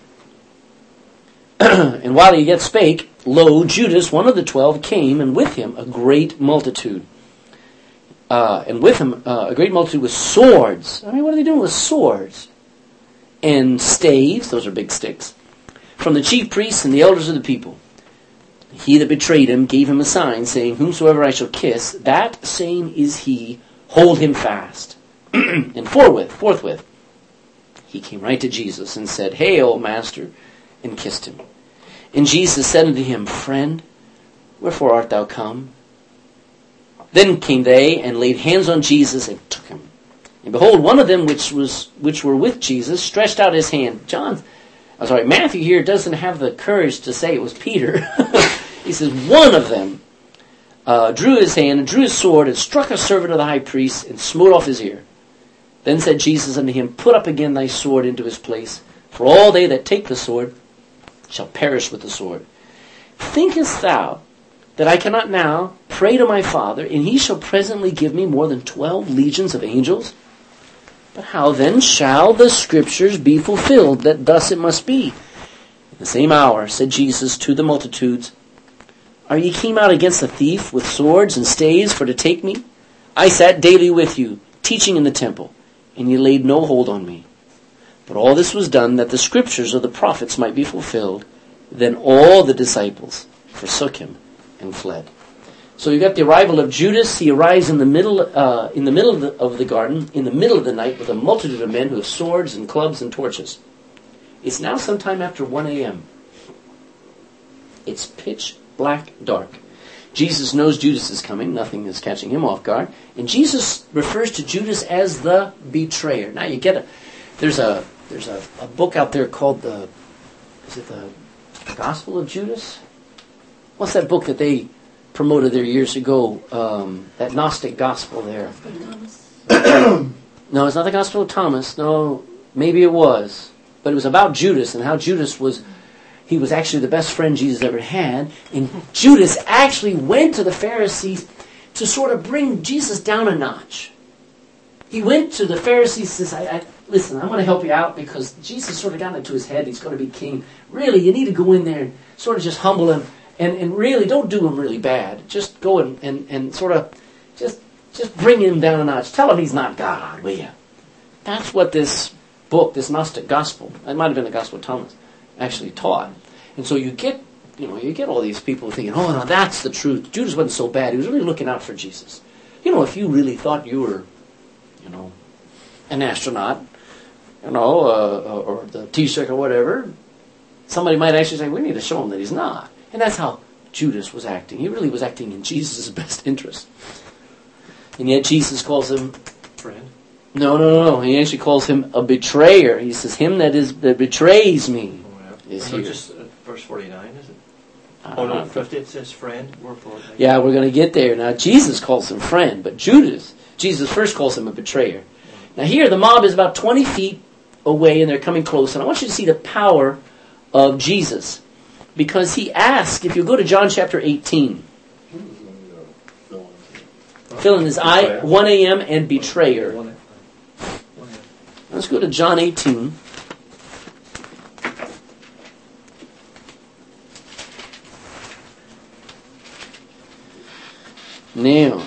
And while he yet spake, lo, Judas, one of the twelve, came, and with him a great multitude. Uh, and with him uh, a great multitude with swords. I mean, what are they doing with swords? And staves, those are big sticks, from the chief priests and the elders of the people. He that betrayed him gave him a sign, saying, "Whomsoever I shall kiss, that same is he. Hold him fast." And forthwith, forthwith, he came right to Jesus and said, "Hail, Master," and kissed him. And Jesus said unto him, "Friend, wherefore art thou come?" Then came they and laid hands on Jesus and took him. And behold, one of them which was which were with Jesus stretched out his hand. John, I'm sorry, Matthew here doesn't have the courage to say it was Peter. He says one of them uh, drew his hand and drew his sword and struck a servant of the high priest and smote off his ear. Then said Jesus unto him, "Put up again thy sword into his place, for all they that take the sword shall perish with the sword. Thinkest thou that I cannot now pray to my Father, and he shall presently give me more than twelve legions of angels? But how then shall the scriptures be fulfilled, that thus it must be?" In the same hour said Jesus to the multitudes, "Are ye came out against a thief with swords and staves for to take me? I sat daily with you, teaching in the temple, and ye laid no hold on me. But all this was done that the scriptures of the prophets might be fulfilled. Then all the disciples forsook him and fled." So you got the arrival of Judas. He arrives in the middle, uh, in the middle of the, of the garden, in the middle of the night, with a multitude of men who have swords and clubs and torches. It's now sometime after one a.m. It's pitch black dark. Jesus knows Judas is coming. Nothing is catching him off guard. And Jesus refers to Judas as the betrayer. Now you get a, there's a, there's a, a book out there called the, is it the Gospel of Judas? What's that book that they promoted there years ago? Um, that Gnostic Gospel there. No, it's not the Gospel of Thomas. No, maybe it was. But it was about Judas and how Judas was, he was actually the best friend Jesus ever had. And Judas actually went to the Pharisees to sort of bring Jesus down a notch. He went to the Pharisees and says, I, I, listen, I'm going to help you out because Jesus sort of got into his head. He's going to be king. Really, you need to go in there and sort of just humble him. And, and really, don't do him really bad. Just go and, and, and sort of just just bring him down a notch. Tell him he's not God, will you? That's what this book, this Gnostic Gospel, it might have been the Gospel of Thomas, actually taught. And so you get, you know, you get all these people thinking, oh, no, that's the truth. Judas wasn't so bad. He was really looking out for Jesus. You know, if you really thought you were, you know, an astronaut, you know, uh, or the Taoiseach or whatever, somebody might actually say, we need to show him that he's not. And that's how Judas was acting. He really was acting in Jesus' best interest. And yet Jesus calls him friend. No, no, no, no. He actually calls him a betrayer. He says, him that is that betrays me Oh, yeah. is No, here. just uh, verse forty-nine, is it? Uh, Oh, no, fifty, it says friend. Wherefore, like, Yeah, we're going to get there. Now, Jesus calls him friend, but Judas, Jesus first calls him a betrayer. Now here, the mob is about twenty feet away, and they're coming close. And I want you to see the power of Jesus. Because he asked, if you go to John chapter eighteen, fill in his I, one a.m. and betrayer. One, one, Let's go to John eighteen. Now,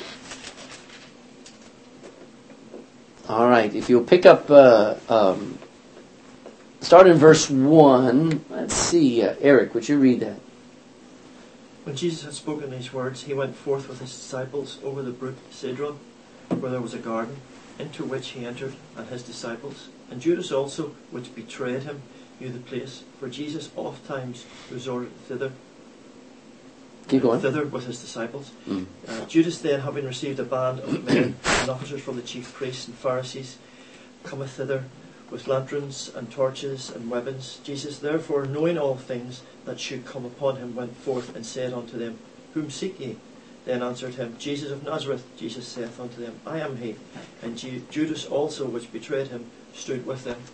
all right, if you'll pick up, uh, um, start in verse one. Let's see, uh, Eric, would you read that? When Jesus had spoken these words, he went forth with his disciples over the brook Cedron, where there was a garden, into which he entered, and his disciples. And Judas also, which betrayed him, knew the place, for Jesus oft times resorted thither, Keep going. thither with his disciples. Mm. Uh, Judas then, having received a band of men and officers from the chief priests and Pharisees, cometh thither with lanterns and torches and weapons. Jesus, therefore, knowing all things that should come upon him, went forth and said unto them, Whom seek ye? Then answered him, Jesus of Nazareth. Jesus saith unto them, I am he. And Ju- Judas also, which betrayed him, stood with them.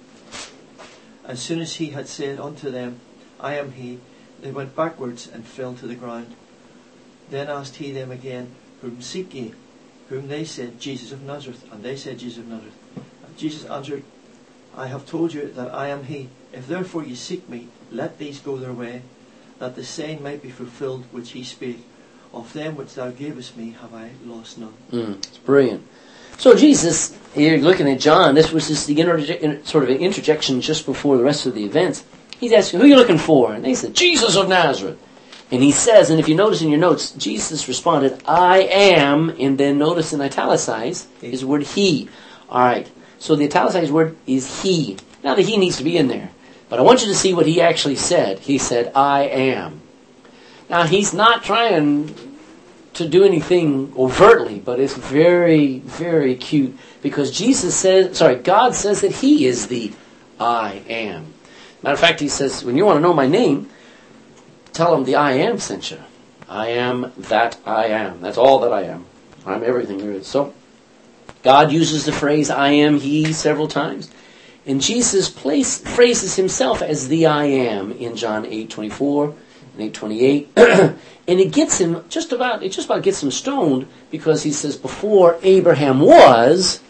As soon as he had said unto them, I am he, they went backwards and fell to the ground. Then asked he them again, Whom seek ye? Whom they said, Jesus of Nazareth. And they said, Jesus of Nazareth. And Jesus answered, I have told you that I am he. If therefore ye seek me, let these go their way, that the saying might be fulfilled which he spake, Of them which thou gavest me have I lost none. Mm, it's brilliant. So Jesus, here looking at John, this was just the interje- sort of an interjection just before the rest of the event. He's asking, who are you looking for? And they said, Jesus of Nazareth. And he says, and if you notice in your notes, Jesus responded, I am, and then notice in italicized is the word he. All right. So the italicized word is he. Now the he needs to be in there. But I want you to see what he actually said. He said, I am. Now he's not trying to do anything overtly, but it's very, very cute. Because Jesus says, sorry, God says that he is the I am. Matter of fact, he says, when you want to know my name, tell him the I am sent you. I am that I am. That's all that I am. I'm everything there is. So, God uses the phrase I am he several times. And Jesus place, phrases himself as the I am in John eight twenty-four and eight twenty-eight. And it gets him just about, it just about gets him stoned because he says, before Abraham was,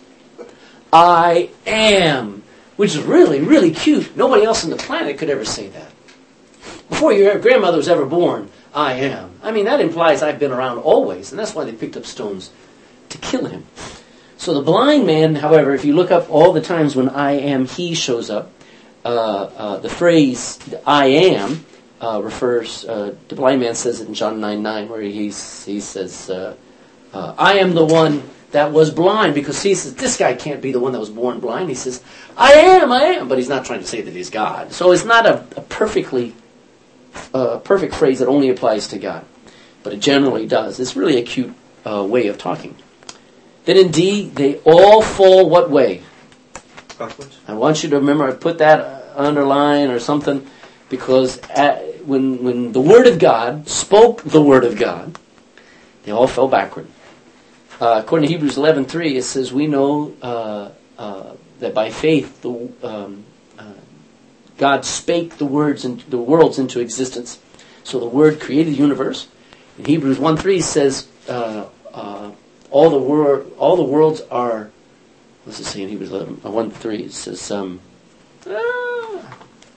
I am. Which is really, really cute. Nobody else on the planet could ever say that. Before your grandmother was ever born, I am. I mean, that implies I've been around always. And that's why they picked up stones to kill him. So the blind man, however, if you look up all the times when I am he shows up, uh, uh, the phrase I am uh, refers, uh, the blind man says it in John nine nine where he's, he says, uh, uh, I am the one that was blind, because he says, this guy can't be the one that was born blind. He says, I am, I am. But he's not trying to say that he's God. So it's not a, a perfectly uh, perfect phrase that only applies to God. But it generally does. It's really a cute uh, way of talking. Then indeed, they all fall what way? Backwards. I want you to remember, I put that underline or something, because at, when, when the Word of God spoke the Word of God, they all fell backward. Uh, according to Hebrews eleven three, it says, we know uh, uh, that by faith the, um, uh, God spake the words and the worlds into existence. So the Word created the universe. In Hebrews one three says, uh, uh, all the wor- all the worlds are. What's it say in Hebrews eleven uh, one three? It says, um, ah,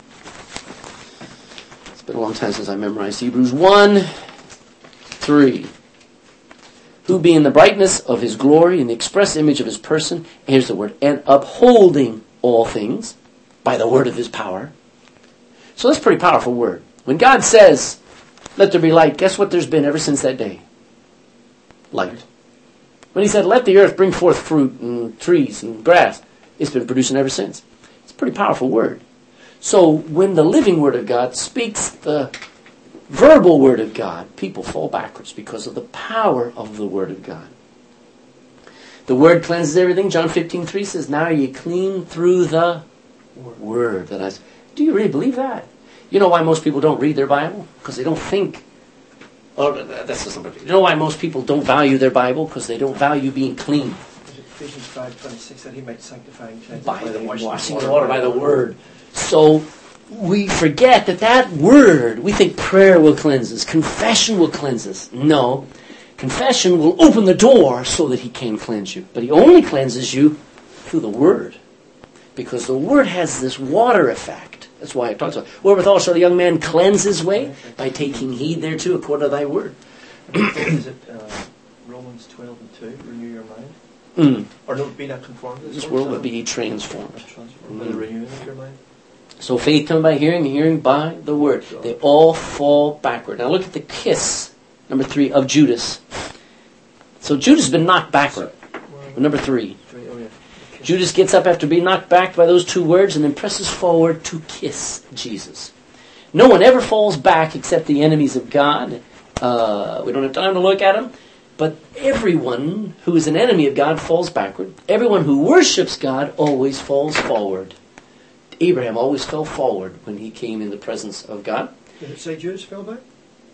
it's been a long time since I memorized Hebrews one three. Who being the brightness of his glory and the express image of his person, here's the word, and upholding all things by the word of his power. So that's a pretty powerful word. When God says, let there be light, guess what there's been ever since that day? Light. When he said, let the earth bring forth fruit and trees and grass, it's been producing ever since. It's a pretty powerful word. So when the living word of God speaks the verbal word of God, people fall backwards because of the power of the word of God. The word cleanses everything. John fifteen three says, now are ye clean through the word. That I, do you really believe that? You know why most people don't read their Bible? Because they don't think. Oh, that's just something. You know why most people don't value their Bible? Because they don't value being clean. Is it Ephesians five twenty-six that he might sanctify and cleanse By by the washing washing of of water, by the word. So we forget that that word, we think prayer will cleanse us, confession will cleanse us. No. Confession will open the door so that he can cleanse you. But he only cleanses you through the word. Because the word has this water effect. That's why it talks about, wherewithal shall the young man cleanse his way? By taking heed thereto according to thy word. Is it uh, Romans twelve and two, renew your mind? Mm. Or no, be not conformed to This world will be transformed. Transformed by the renewing of your mind. So faith comes by hearing, and hearing by the word. They all fall backward. Now look at the kiss, number three, of Judas. So Judas has been knocked backward. Number three. Oh, yeah. Judas gets up after being knocked back by those two words and then presses forward to kiss Jesus. No one ever falls back except the enemies of God. Uh, we don't have time to look at them. But everyone who is an enemy of God falls backward. Everyone who worships God always falls forward. Abraham always fell forward when he came in the presence of God. Did it say Judas fell back?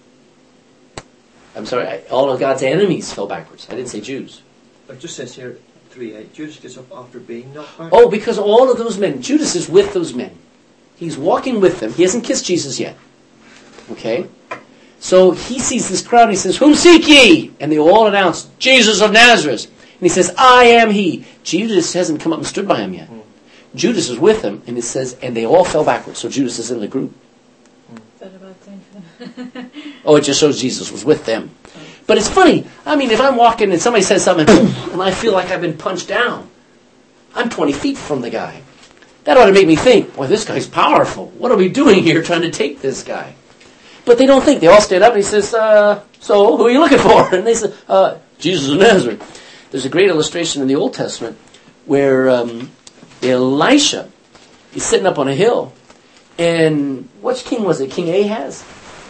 I'm sorry, I, all of God's enemies fell backwards. I didn't say Jews. It just says here, three eight, Judas gets up after being knocked back. Oh, because all of those men, Judas is with those men. He's walking with them. He hasn't kissed Jesus yet. Okay? So he sees this crowd and he says, "Whom seek ye?" And they all announce, "Jesus of Nazareth." And he says, "I am he." Judas hasn't come up and stood by him yet. Mm. Judas is with him, and it says, and they all fell backwards. So Judas is in the group. Is that a bad thing for them? Oh, it just shows Jesus was with them. But it's funny. I mean, if I'm walking and somebody says something, and I feel like I've been punched down, I'm twenty feet from the guy. That ought to make me think, boy, this guy's powerful. What are we doing here trying to take this guy? But they don't think. They all stand up and he says, uh, so, who are you looking for? And they say, uh, Jesus of Nazareth. There's a great illustration in the Old Testament where um, Elisha is sitting up on a hill. And which king was it? King Ahaz?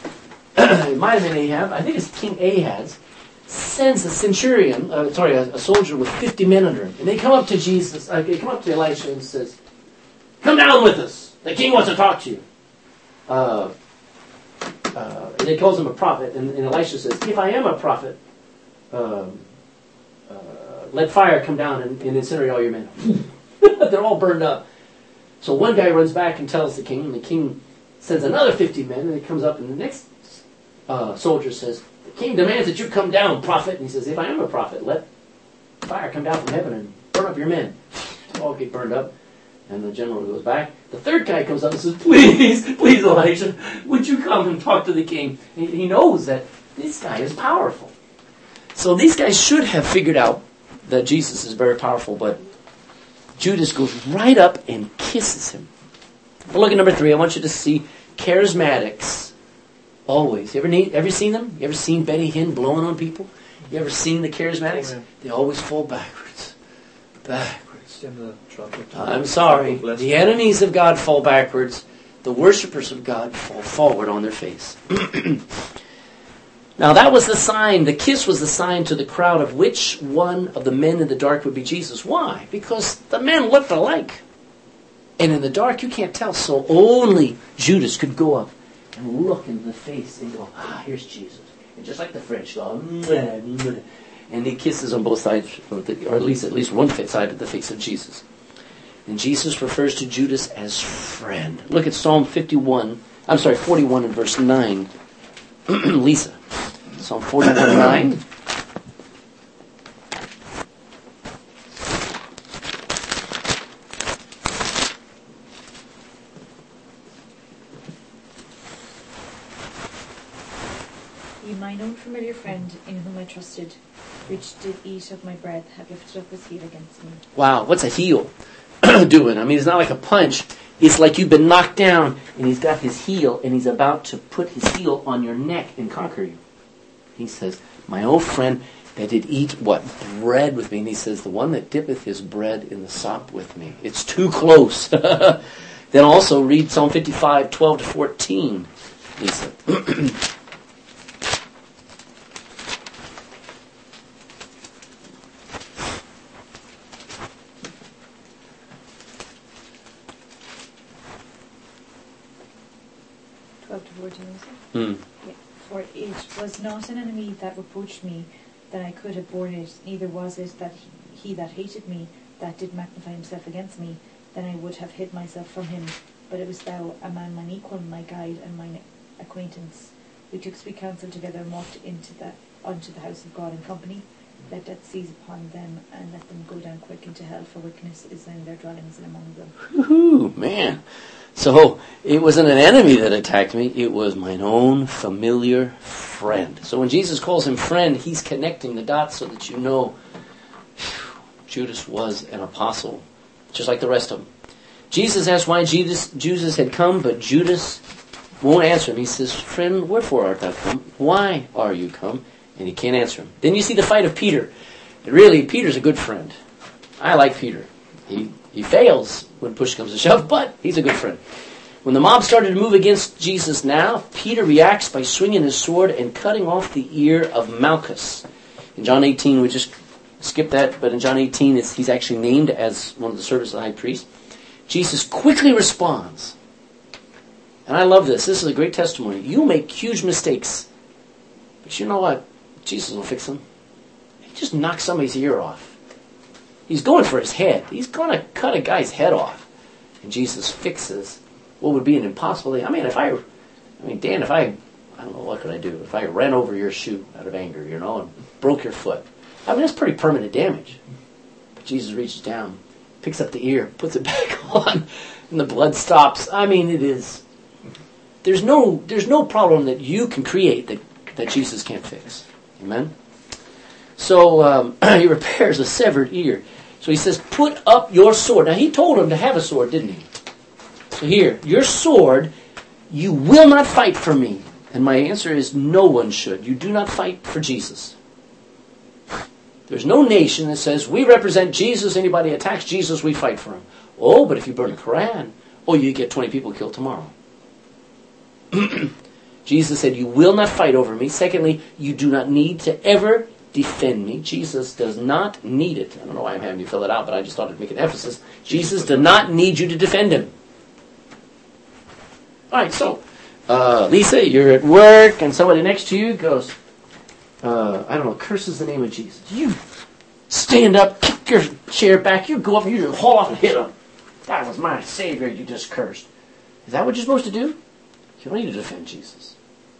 It might have been Ahab. I think it's King Ahaz. Sends a centurion, uh, sorry, a, a soldier with fifty men under him. And they come up to Jesus, uh, they come up to Elisha and says, "Come down with us. The king wants to talk to you." Uh, uh, and he calls him a prophet. And, and Elisha says, "If I am a prophet, um, uh, let fire come down and, and incinerate all your men." They're all burned up. So one guy runs back and tells the king, and the king sends another fifty men, and he comes up, and the next uh, soldier says, "The king demands that you come down, prophet." And he says, "If I am a prophet, let fire come down from heaven and burn up your men." They all get burned up, and the general goes back. The third guy comes up and says, "Please, please, Elisha, would you come and talk to the king?" And he knows that this guy is powerful. So these guys should have figured out that Jesus is very powerful, but Judas goes right up and kisses him. But look at number three. I want you to see charismatics always. You ever need, ever seen them? You ever seen Benny Hinn blowing on people? You ever seen the charismatics? Oh, yeah. They always fall backwards. Backwards. The trumpet. I'm sorry. The enemies of God fall backwards. The worshippers of God fall forward on their face. Now that was the sign, the kiss was the sign to the crowd of which one of the men in the dark would be Jesus. Why? Because the men looked alike. And in the dark you can't tell, so only Judas could go up and look in the face and go, "Ah, here's Jesus." And just like the French go, "Mwah, mwah," and he kisses on both sides, or at least at least one side of the face of Jesus. And Jesus refers to Judas as friend. Look at Psalm fifty-one, I'm sorry, forty-one and verse nine. Lisa. Psalm forty-one, nine. "Ye, mine own familiar friend, in whom I trusted, which did eat of my bread, have lifted up his heel against me." Wow, what's a heel doing? I mean, it's not like a punch. It's like you've been knocked down, and he's got his heel, and he's about to put his heel on your neck and conquer you. He says, "My old friend that did eat," what? "Bread with me." And he says, "The one that dippeth his bread in the sop with me." It's too close. Then also read Psalm fifty-five, twelve to fourteen, Lisa. twelve to fourteen, is it? Hmm. Yeah. "For it was not an enemy that reproached me, that I could have borne it, neither was it that he, he that hated me, that did magnify himself against me, then I would have hid myself from him. But it was thou, a man mine equal, my guide, and mine acquaintance. We took sweet counsel together, and walked into the, unto the house of God in company. Let death seize upon them, and let them go down quick into hell, for wickedness is in their dwellings and among them." Woohoo, man. So it wasn't an enemy that attacked me. It was mine own familiar friend. So when Jesus calls him friend, he's connecting the dots so that you know whew, Judas was an apostle, just like the rest of them. Jesus asked why Jesus, Judas had come, but Judas won't answer him. He says, "Friend, wherefore art thou come? Why are you come?" And he can't answer him. Then you see the fight of Peter. And really, Peter's a good friend. I like Peter. He he fails when push comes to shove, but he's a good friend. When the mob started to move against Jesus now, Peter reacts by swinging his sword and cutting off the ear of Malchus. In John eighteen, we just skip that, but in John eighteen, it's, he's actually named as one of the servants of the high priest. Jesus quickly responds. And I love this. This is a great testimony. You make huge mistakes. But you know what? Jesus will fix them. He just knocks somebody's ear off. He's going for his head. He's going to cut a guy's head off. And Jesus fixes what would be an impossible thing. I mean, if I, I mean, Dan, if I, I don't know, what could I do? If I ran over your shoe out of anger, you know, and broke your foot. I mean, that's pretty permanent damage. But Jesus reaches down, picks up the ear, puts it back on, and the blood stops. I mean, it is... There's no there's no problem that you can create that, that Jesus can't fix. Amen? So um, he repairs a severed ear. So he says, put up your sword. Now he told him to have a sword, didn't he? So here, your sword, you will not fight for me. And my answer is no one should. You do not fight for Jesus. There's no nation that says, we represent Jesus. Anybody attacks Jesus, we fight for him. Oh, but if you burn a Quran, oh, you get twenty people killed tomorrow. Jesus said, you will not fight over me. Secondly, you do not need to ever defend me. Jesus does not need it. I don't know why I'm having you fill it out, but I just thought I'd make an emphasis. Jesus does not need you to defend him. All right, so, uh, Lisa, you're at work, and somebody next to you goes, uh, I don't know, curses the name of Jesus. You stand up, kick your chair back, you go up, and you just haul off and hit him. That was my Savior you just cursed. Is that what you're supposed to do? You don't need to defend Jesus.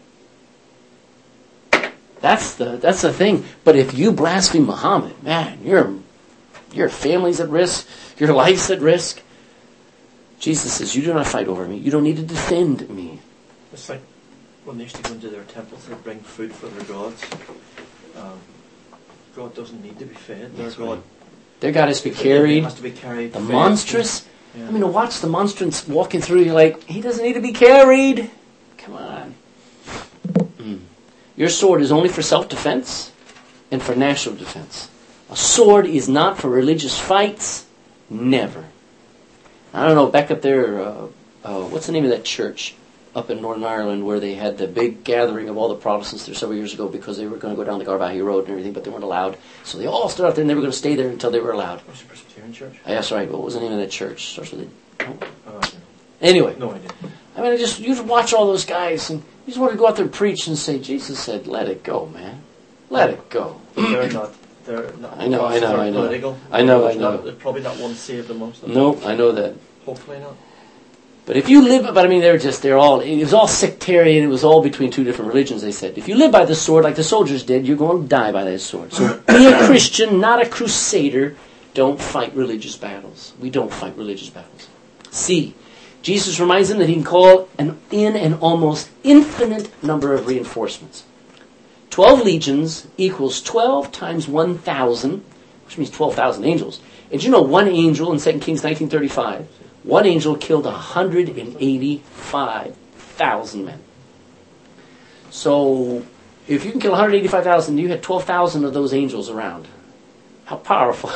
That's the that's the thing. But if you blaspheme Muhammad, man, your your family's at risk, your life's at risk. Jesus says, you do not fight over me. You don't need to defend me. It's like when they used to go into their temples, they'd bring food for their gods. Um, God doesn't need to be fed. Their God, right. Their God has to be carried. Has to be carried. The fed. monstrous. Yeah. I mean, to watch the monstrance walking through, you're like, he doesn't need to be carried. Come on. Mm. Your sword is only for self-defense and for national defense. A sword is not for religious fights. Never. I don't know, back up there, uh, uh, what's the name of that church up in Northern Ireland where they had the big gathering of all the Protestants there several years ago because they were going to go down the Garbahy Road and everything, but they weren't allowed. So they all stood out there and they were going to stay there until they were allowed. Was it Presbyterian Church? Oh, that's right. What was the name of that church? Starts with a... Oh. Oh, Anyway. no idea. I mean, I just, you just watch all those guys and you just want to go out there and preach and say, Jesus said, let it go, man. Let it go. They're not... They're not I know, I know, I know. Political. I know, There's I know. Not, there's probably not one saved amongst them. No, I know that. Hopefully not. But if you live, but I mean, they're just, they're all, it was all sectarian, it was all between two different religions, they said. If you live by the sword like the soldiers did, you're going to die by that sword. So be a Christian, not a crusader. Don't fight religious battles. We don't fight religious battles. C. Jesus reminds them that he can call an, in an almost infinite number of reinforcements. Twelve legions equals twelve times one thousand, which means twelve thousand angels. And you know, one angel in Second Kings nineteen thirty-five, one angel killed one hundred eighty-five thousand men. So, if you can kill one hundred eighty-five thousand, you had twelve thousand of those angels around. How powerful.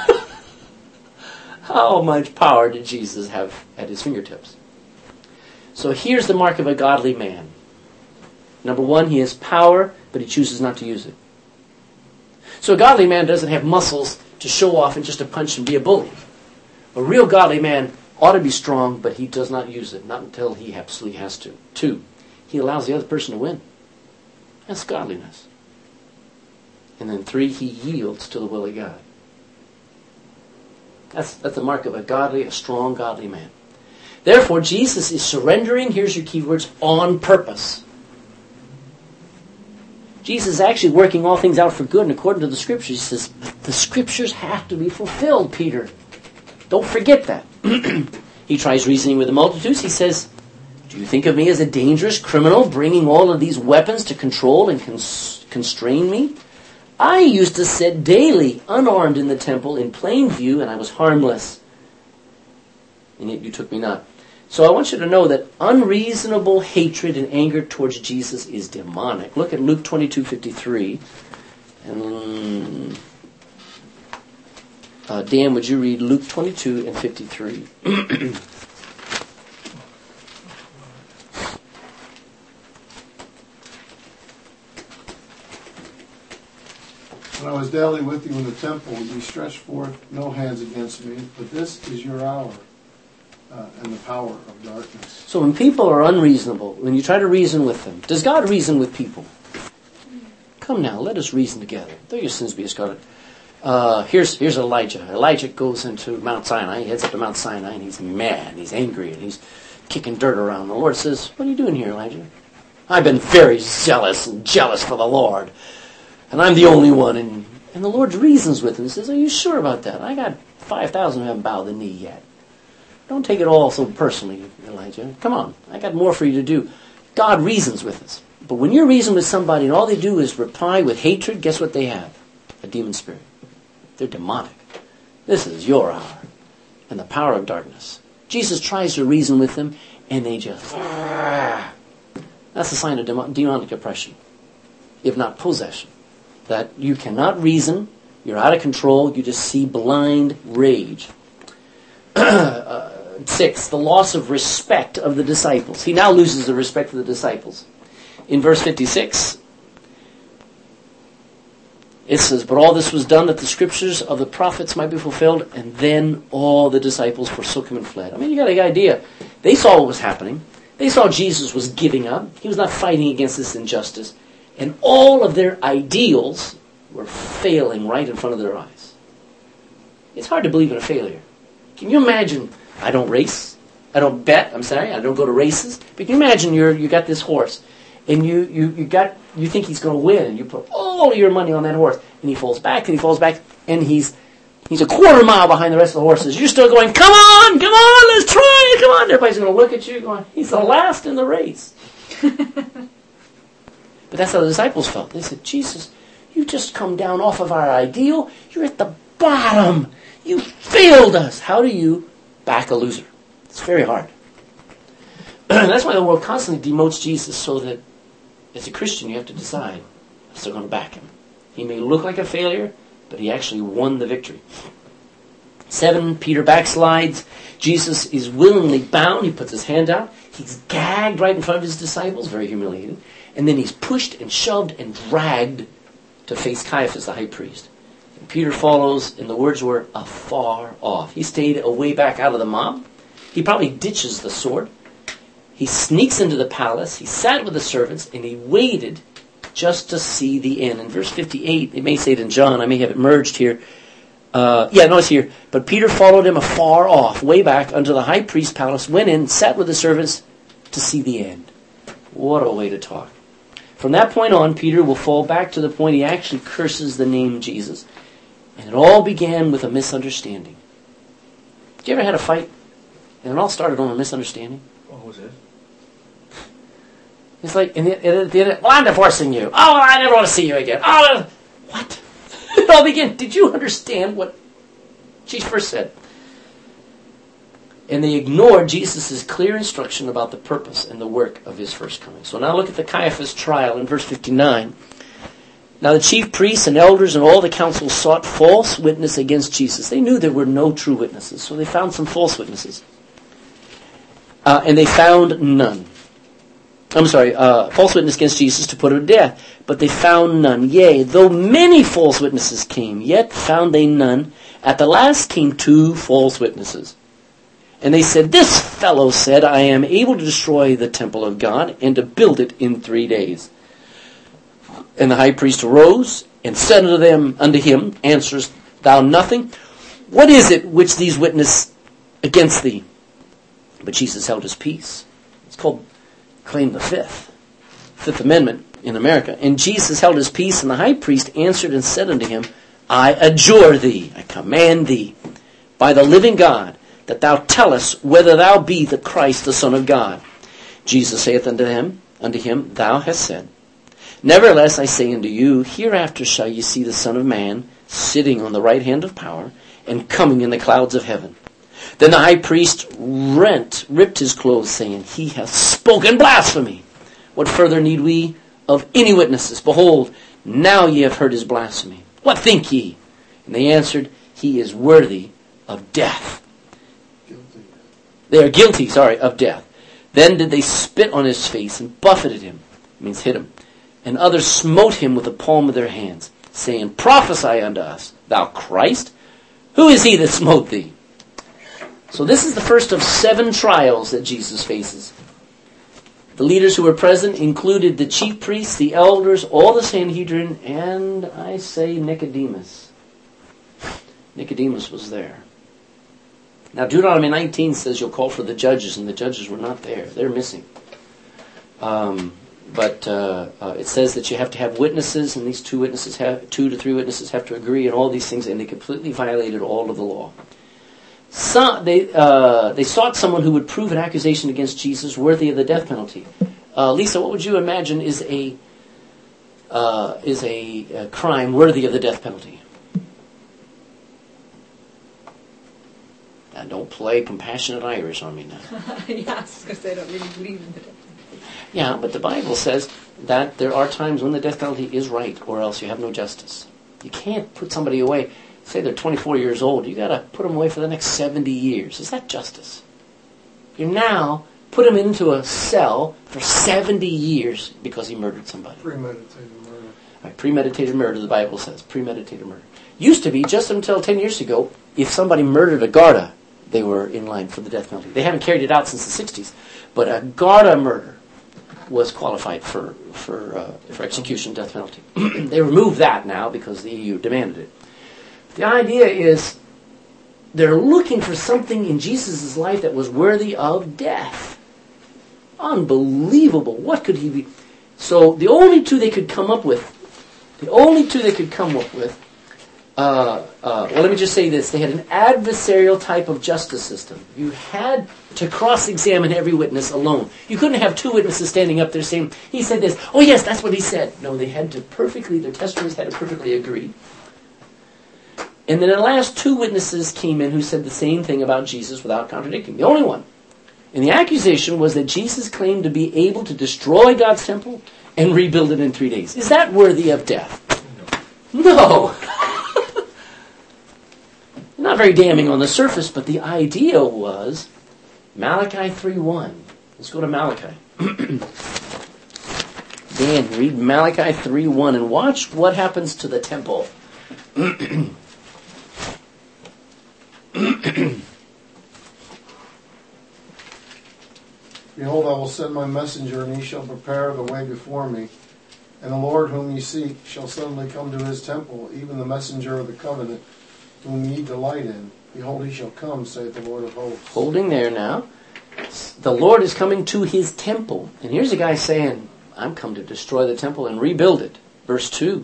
How much power did Jesus have at his fingertips? So here's the mark of a godly man. Number one, he has power, but he chooses not to use it. So a godly man doesn't have muscles to show off and just to punch and be a bully. A real godly man ought to be strong, but he does not use it, not until he absolutely has to. Two, he allows the other person to win. That's godliness. And then three, he yields to the will of God. That's, that's the mark of a godly, a strong, godly man. Therefore, Jesus is surrendering, here's your key words, on purpose. Jesus is actually working all things out for good, and according to the Scriptures, he says, the Scriptures have to be fulfilled, Peter. Don't forget that. He tries reasoning with the multitudes. He says, do you think of me as a dangerous criminal, bringing all of these weapons to control and cons- constrain me? I used to sit daily, unarmed in the temple, in plain view, and I was harmless. And yet you took me not. So I want you to know that unreasonable hatred and anger towards Jesus is demonic. Look at Luke twenty-two fifty-three. And uh, Dan, would you read Luke twenty-two and fifty-three? When I was daily with you in the temple, ye stretched forth no hands against me, but this is your hour uh, and the power of darkness. So when people are unreasonable, when you try to reason with them, does God reason with people? Come now, let us reason together. Though your sins be as scarlet. Uh, here's here's Elijah. Elijah goes into Mount Sinai. He heads up to Mount Sinai, and he's mad, and he's angry, and he's kicking dirt around. The Lord says, "What are you doing here, Elijah?" "I've been very zealous and jealous for the Lord, and I'm the only one." And, and the Lord reasons with him and says, "Are you sure about that? I got five thousand who haven't bowed the knee yet. Don't take it all so personally, Elijah. Come on, I got more for you to do." God reasons with us. But when you reason with somebody and all they do is reply with hatred, guess what they have? A demon spirit. They're demonic. This is your hour and the power of darkness. Jesus tries to reason with them, and they just... That's a sign of demon- demonic oppression, if not possession. That you cannot reason, you're out of control, you just see blind rage. uh, six, the loss of respect of the disciples. He now loses the respect of the disciples. In verse fifty-six, it says, "But all this was done that the scriptures of the prophets might be fulfilled, and then all the disciples forsook him and fled." I mean, you got the idea. They saw what was happening. They saw Jesus was giving up. He was not fighting against this injustice. And all of their ideals were failing right in front of their eyes. It's hard to believe in a failure. Can you imagine, I don't race, I don't bet, I'm sorry, I don't go to races, but can you imagine you're, you got this horse, and you, you, you got you think he's going to win, and you put all your money on that horse, and he falls back, and he falls back, and he's he's a quarter mile behind the rest of the horses. You're still going, come on, come on, let's try it, come on. Everybody's going to look at you going, he's the last in the race. But that's how the disciples felt. They said, "Jesus, you just come down off of our ideal. You're at the bottom. You failed us. How do you back a loser?" It's very hard. That's why the world constantly demotes Jesus, so that as a Christian you have to decide, I'm still going to back him. He may look like a failure, but he actually won the victory. Seven, Peter backslides. Jesus is willingly bound. He puts his hand out. He's gagged right in front of his disciples, very humiliating. And then he's pushed and shoved and dragged to face Caiaphas, the high priest. And Peter follows, and the words were afar off. He stayed away back out of the mob. He probably ditches the sword. He sneaks into the palace. He sat with the servants, and he waited just to see the end. In verse fifty-eight, they may say it in John. I may have it merged here. Uh, yeah, no, it's here. "But Peter followed him afar off, way back, unto the high priest's palace, went in, sat with the servants to see the end." What a way to talk. From that point on, Peter will fall back to the point he actually curses the name Jesus. And it all began with a misunderstanding. Did you ever had a fight, and it all started on a misunderstanding? What was it? It's like, and it, it, it, well, I'm divorcing you. Oh, I never want to see you again. Oh, what? It all began. Did you understand what she first said? And they ignored Jesus' clear instruction about the purpose and the work of his first coming. So now look at the Caiaphas trial in verse fifty-nine. "Now the chief priests and elders and all the council sought false witness against Jesus." They knew there were no true witnesses, so they found some false witnesses. Uh, and they found none. I'm sorry, uh, false witness against Jesus to put him to death. But they found none. Yea, though many false witnesses came, yet found they none. At the last came two false witnesses. And they said, "This fellow said, I am able to destroy the temple of God and to build it in three days. And the high priest arose and said unto them, unto him, Answerest thou nothing? What is it which these witness against thee? But Jesus held his peace. It's called Claim the Fifth. Fifth Amendment in America. And Jesus held his peace, and the high priest answered and said unto him, I adjure thee, I command thee, by the living God, that thou tell us whether thou be the Christ, the Son of God. Jesus saith unto him, unto him, Thou hast said. Nevertheless, I say unto you, hereafter shall ye see the Son of Man sitting on the right hand of power, and coming in the clouds of heaven. Then the high priest rent, ripped his clothes, saying, He hath spoken blasphemy. What further need we of any witnesses? Behold, now ye have heard his blasphemy. What think ye? And they answered, He is worthy of death. Guilty. They are guilty, sorry, of death. Then did they spit on his face and buffeted him, means hit him. And others smote him with the palm of their hands, saying, Prophesy unto us, thou Christ. Who is he that smote thee? So this is the first of seven trials that Jesus faces. The leaders who were present included the chief priests, the elders, all the Sanhedrin, and I say Nicodemus. Nicodemus was there. Now Deuteronomy nineteen says you'll call for the judges, and the judges were not there. They're missing. Um, but uh, uh, it says that you have to have witnesses, and these two witnesses have two to three witnesses have to agree, and all these things, and they completely violated all of the law. So, they uh, they sought someone who would prove an accusation against Jesus worthy of the death penalty. Uh, Lisa, what would you imagine is a uh, is a, a crime worthy of the death penalty? Now, don't play compassionate Irish on me now. Yes, because they don't really believe in the death penalty. Yeah, but the Bible says that there are times when the death penalty is right, or else you have no justice. You can't put somebody away. Say they're twenty-four years old. You got to put them away for the next seventy years. Is that justice? You now put him into a cell for seventy years because he murdered somebody. Premeditated murder. Right, premeditated murder, the Bible says. Premeditated murder. Used to be, just until ten years ago, if somebody murdered a Garda, they were in line for the death penalty. They haven't carried it out since the sixties. But a Garda murder was qualified for for uh, for execution, death penalty. They removed that now because the E U demanded it. The idea is they're looking for something in Jesus' life that was worthy of death. Unbelievable. What could he be? So the only two they could come up with, the only two they could come up with, uh, uh, well, let me just say this. They had an adversarial type of justice system. You had to cross-examine every witness alone. You couldn't have two witnesses standing up there saying, he said this. Oh, yes, that's what he said. No, they had to perfectly, their testimonies had to perfectly agree. And then at last, two witnesses came in who said the same thing about Jesus without contradicting. The only one. And the accusation was that Jesus claimed to be able to destroy God's temple and rebuild it in three days. Is that worthy of death? No. No. Not very damning on the surface, but the idea was Malachi three one. Let's go to Malachi. Dan, read Malachi three one and watch what happens to the temple. Behold, I will send my messenger, and he shall prepare the way before me. And the Lord whom ye seek shall suddenly come to his temple, even the messenger of the covenant, whom ye delight in. Behold, he shall come, saith the Lord of hosts. Holding there now. The Lord is coming to his temple. And here's a guy saying, I'm come to destroy the temple and rebuild it. Verse two.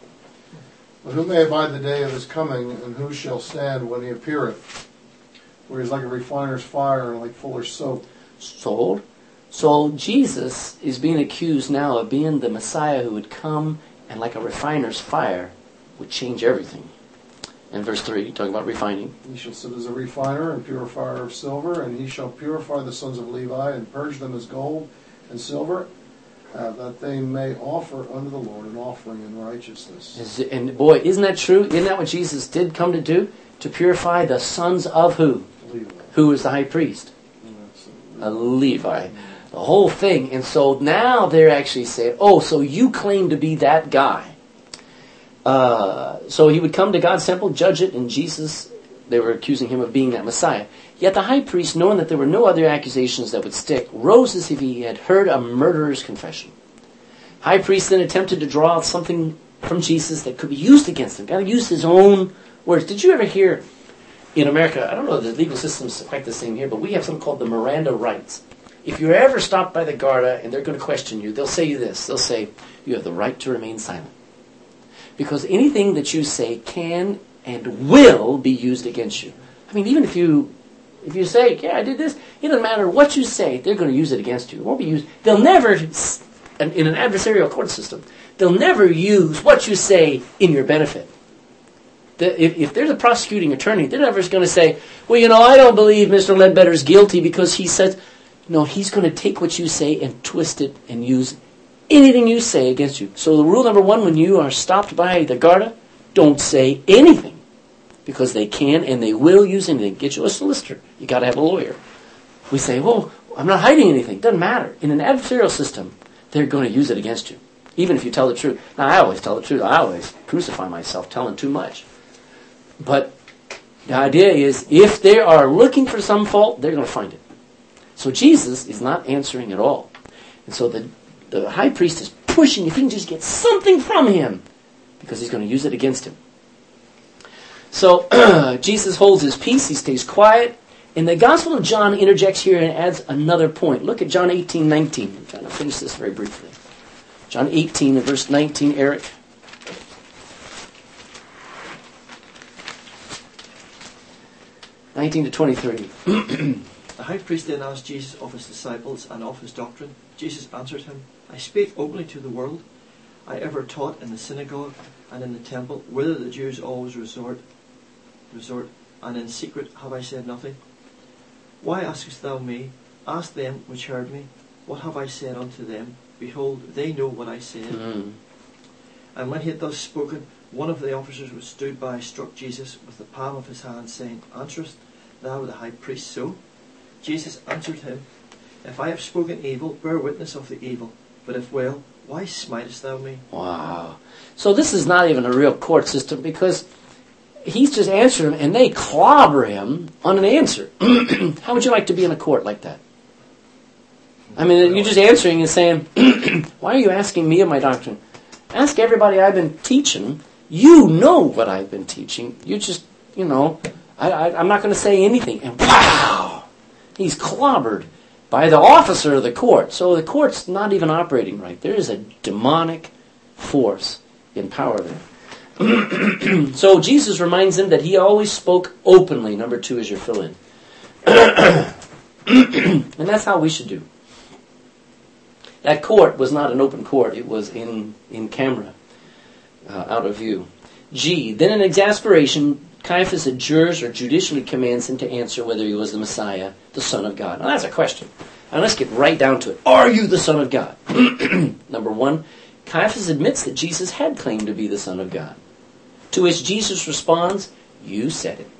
But who may abide the day of his coming, and who shall stand when he appeareth? For he is like a refiner's fire, and like fuller's soap. Sold. So Jesus is being accused now of being the Messiah who would come and like a refiner's fire would change everything. And verse three, talking about refining. He shall sit as a refiner and purifier of silver, and he shall purify the sons of Levi, and purge them as gold and silver, uh, that they may offer unto the Lord an offering in righteousness. Is it, and boy, isn't that true? Isn't that what Jesus did come to do? To purify the sons of who? Levi. Who is the high priest? A Levi. The whole thing. And so now they're actually saying, oh, so you claim to be that guy. Uh, so he would come to God's temple, judge it, and Jesus, they were accusing him of being that Messiah. Yet the high priest, knowing that there were no other accusations that would stick, rose as if he had heard a murderer's confession. High priest then attempted to draw out something from Jesus that could be used against him. Got to use his own words. Did you ever hear in America, I don't know, the legal system's quite the same here, but we have something called the Miranda rights. If you're ever stopped by the Garda and they're going to question you, they'll say you this. They'll say, you have the right to remain silent. Because anything that you say can and will be used against you. I mean, even if you if you say, yeah, I did this, it doesn't matter what you say, they're going to use it against you. It won't be used. They'll never, in an adversarial court system, they'll never use what you say in your benefit. The, if, if there's a prosecuting attorney, they're never going to say, well, you know, I don't believe Mister Ledbetter's guilty because he says, no, he's going to take what you say and twist it and use anything you say against you. So the rule number one, when you are stopped by the Garda, don't say anything. Because they can and they will use anything. Get you a solicitor. You got to have a lawyer. We say, well, I'm not hiding anything. Doesn't matter. In an adversarial system, they're going to use it against you. Even if you tell the truth. Now, I always tell the truth. I always crucify myself telling too much. But The idea is, if they are looking for some fault, they're going to find it. So Jesus is not answering at all. And so the, the high priest is pushing, if he can just get something from him, because he's going to use it against him. So Jesus holds his peace, he stays quiet, and the Gospel of John interjects here and adds another point. Look at John eighteen nineteen. I'm trying to finish this very briefly. John eighteen and verse nineteen, Eric. nineteen to twenty-three. The high priest then asked Jesus of his disciples and of his doctrine. Jesus answered him, I spake openly to the world. I ever taught in the synagogue and in the temple, whither the Jews always resort, resort, and in secret have I said nothing. Why askest thou me? Ask them which heard me. What have I said unto them? Behold, they know what I said. Mm. And when he had thus spoken, one of the officers which stood by struck Jesus with the palm of his hand, saying, Answerest thou the high priest so? Jesus answered him, If I have spoken evil, bear witness of the evil. But if well, why smitest thou me? Wow. So this is not even a real court system, because he's just answering him and they clobber him on an answer. How would you like to be in a court like that? I mean, you're just answering and saying, why are you asking me of my doctrine? Ask everybody I've been teaching. You know what I've been teaching. You just, you know, I, I, I'm not going to say anything. And wow! He's clobbered by the officer of the court. So the court's not even operating right. There is a demonic force in power there. So Jesus reminds them that he always spoke openly. Number two is your fill-in. And that's how we should do. That court was not an open court. It was in, in camera, uh, out of view. G. Then in exasperation, Caiaphas adjures or judicially commands him to answer whether he was the Messiah, the Son of God. Now that's a question. Now let's get right down to it. Are you the Son of God? Number one, Caiaphas admits that Jesus had claimed to be the Son of God. To which Jesus responds, you said it.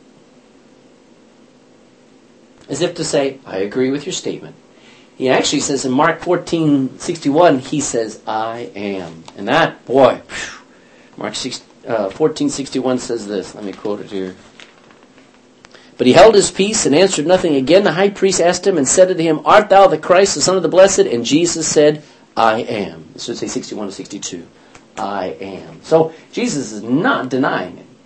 As if to say, I agree with your statement. He actually says in Mark fourteen sixty-one, he says, I am. And that, boy, whew, Mark fourteen sixty-one says this. Let me quote it here. But he held his peace and answered nothing. Again the high priest asked him and said to him, Art thou the Christ, the Son of the Blessed? And Jesus said, I am. This would say sixty-one to sixty-two. I am. So Jesus is not denying it.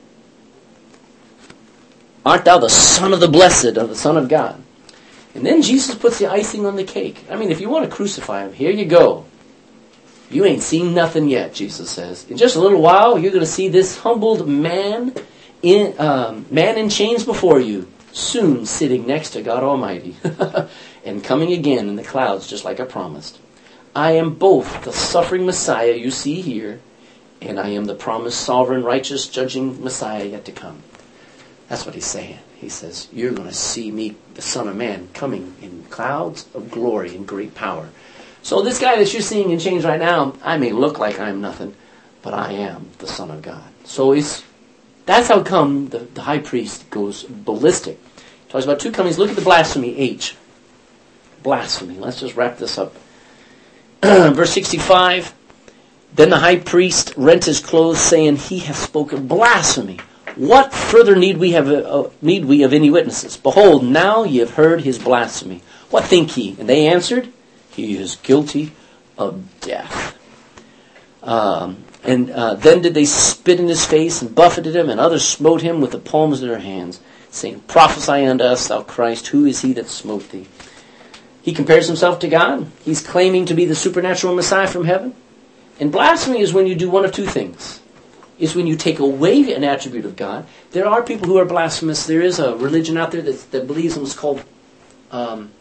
Art thou the Son of the Blessed, or the Son of God? And then Jesus puts the icing on the cake. I mean, if you want to crucify him, here you go. You ain't seen nothing yet, Jesus says. In just a little while, you're going to see this humbled man in um, man in chains before you, soon sitting next to God Almighty, and coming again in the clouds, just like I promised. I am both the suffering Messiah you see here, and I am the promised sovereign, righteous, judging Messiah yet to come. That's what he's saying. He says, you're going to see me, the Son of Man, coming in clouds of glory and great power. So this guy that you're seeing in chains right now, I may look like I'm nothing, but I am the Son of God. So he's, that's how come the, the high priest goes ballistic. He talks about two comings. Look at the blasphemy, H. Blasphemy. Let's just wrap this up. Verse sixty-five, then the high priest rent his clothes, saying, he hath spoken blasphemy. What further need we have uh, need we of any witnesses? Behold, now ye have heard his blasphemy. What think ye? And they answered, he is guilty of death. Um, and uh, then did they spit in his face and buffeted him, and others smote him with the palms of their hands, saying, Prophesy unto us, thou Christ, who is he that smote thee? He compares himself to God. He's claiming to be the supernatural Messiah from heaven. And blasphemy is when you do one of two things. Is when you take away an attribute of God. There are people who are blasphemous. There is a religion out there that, that believes in what's called, um,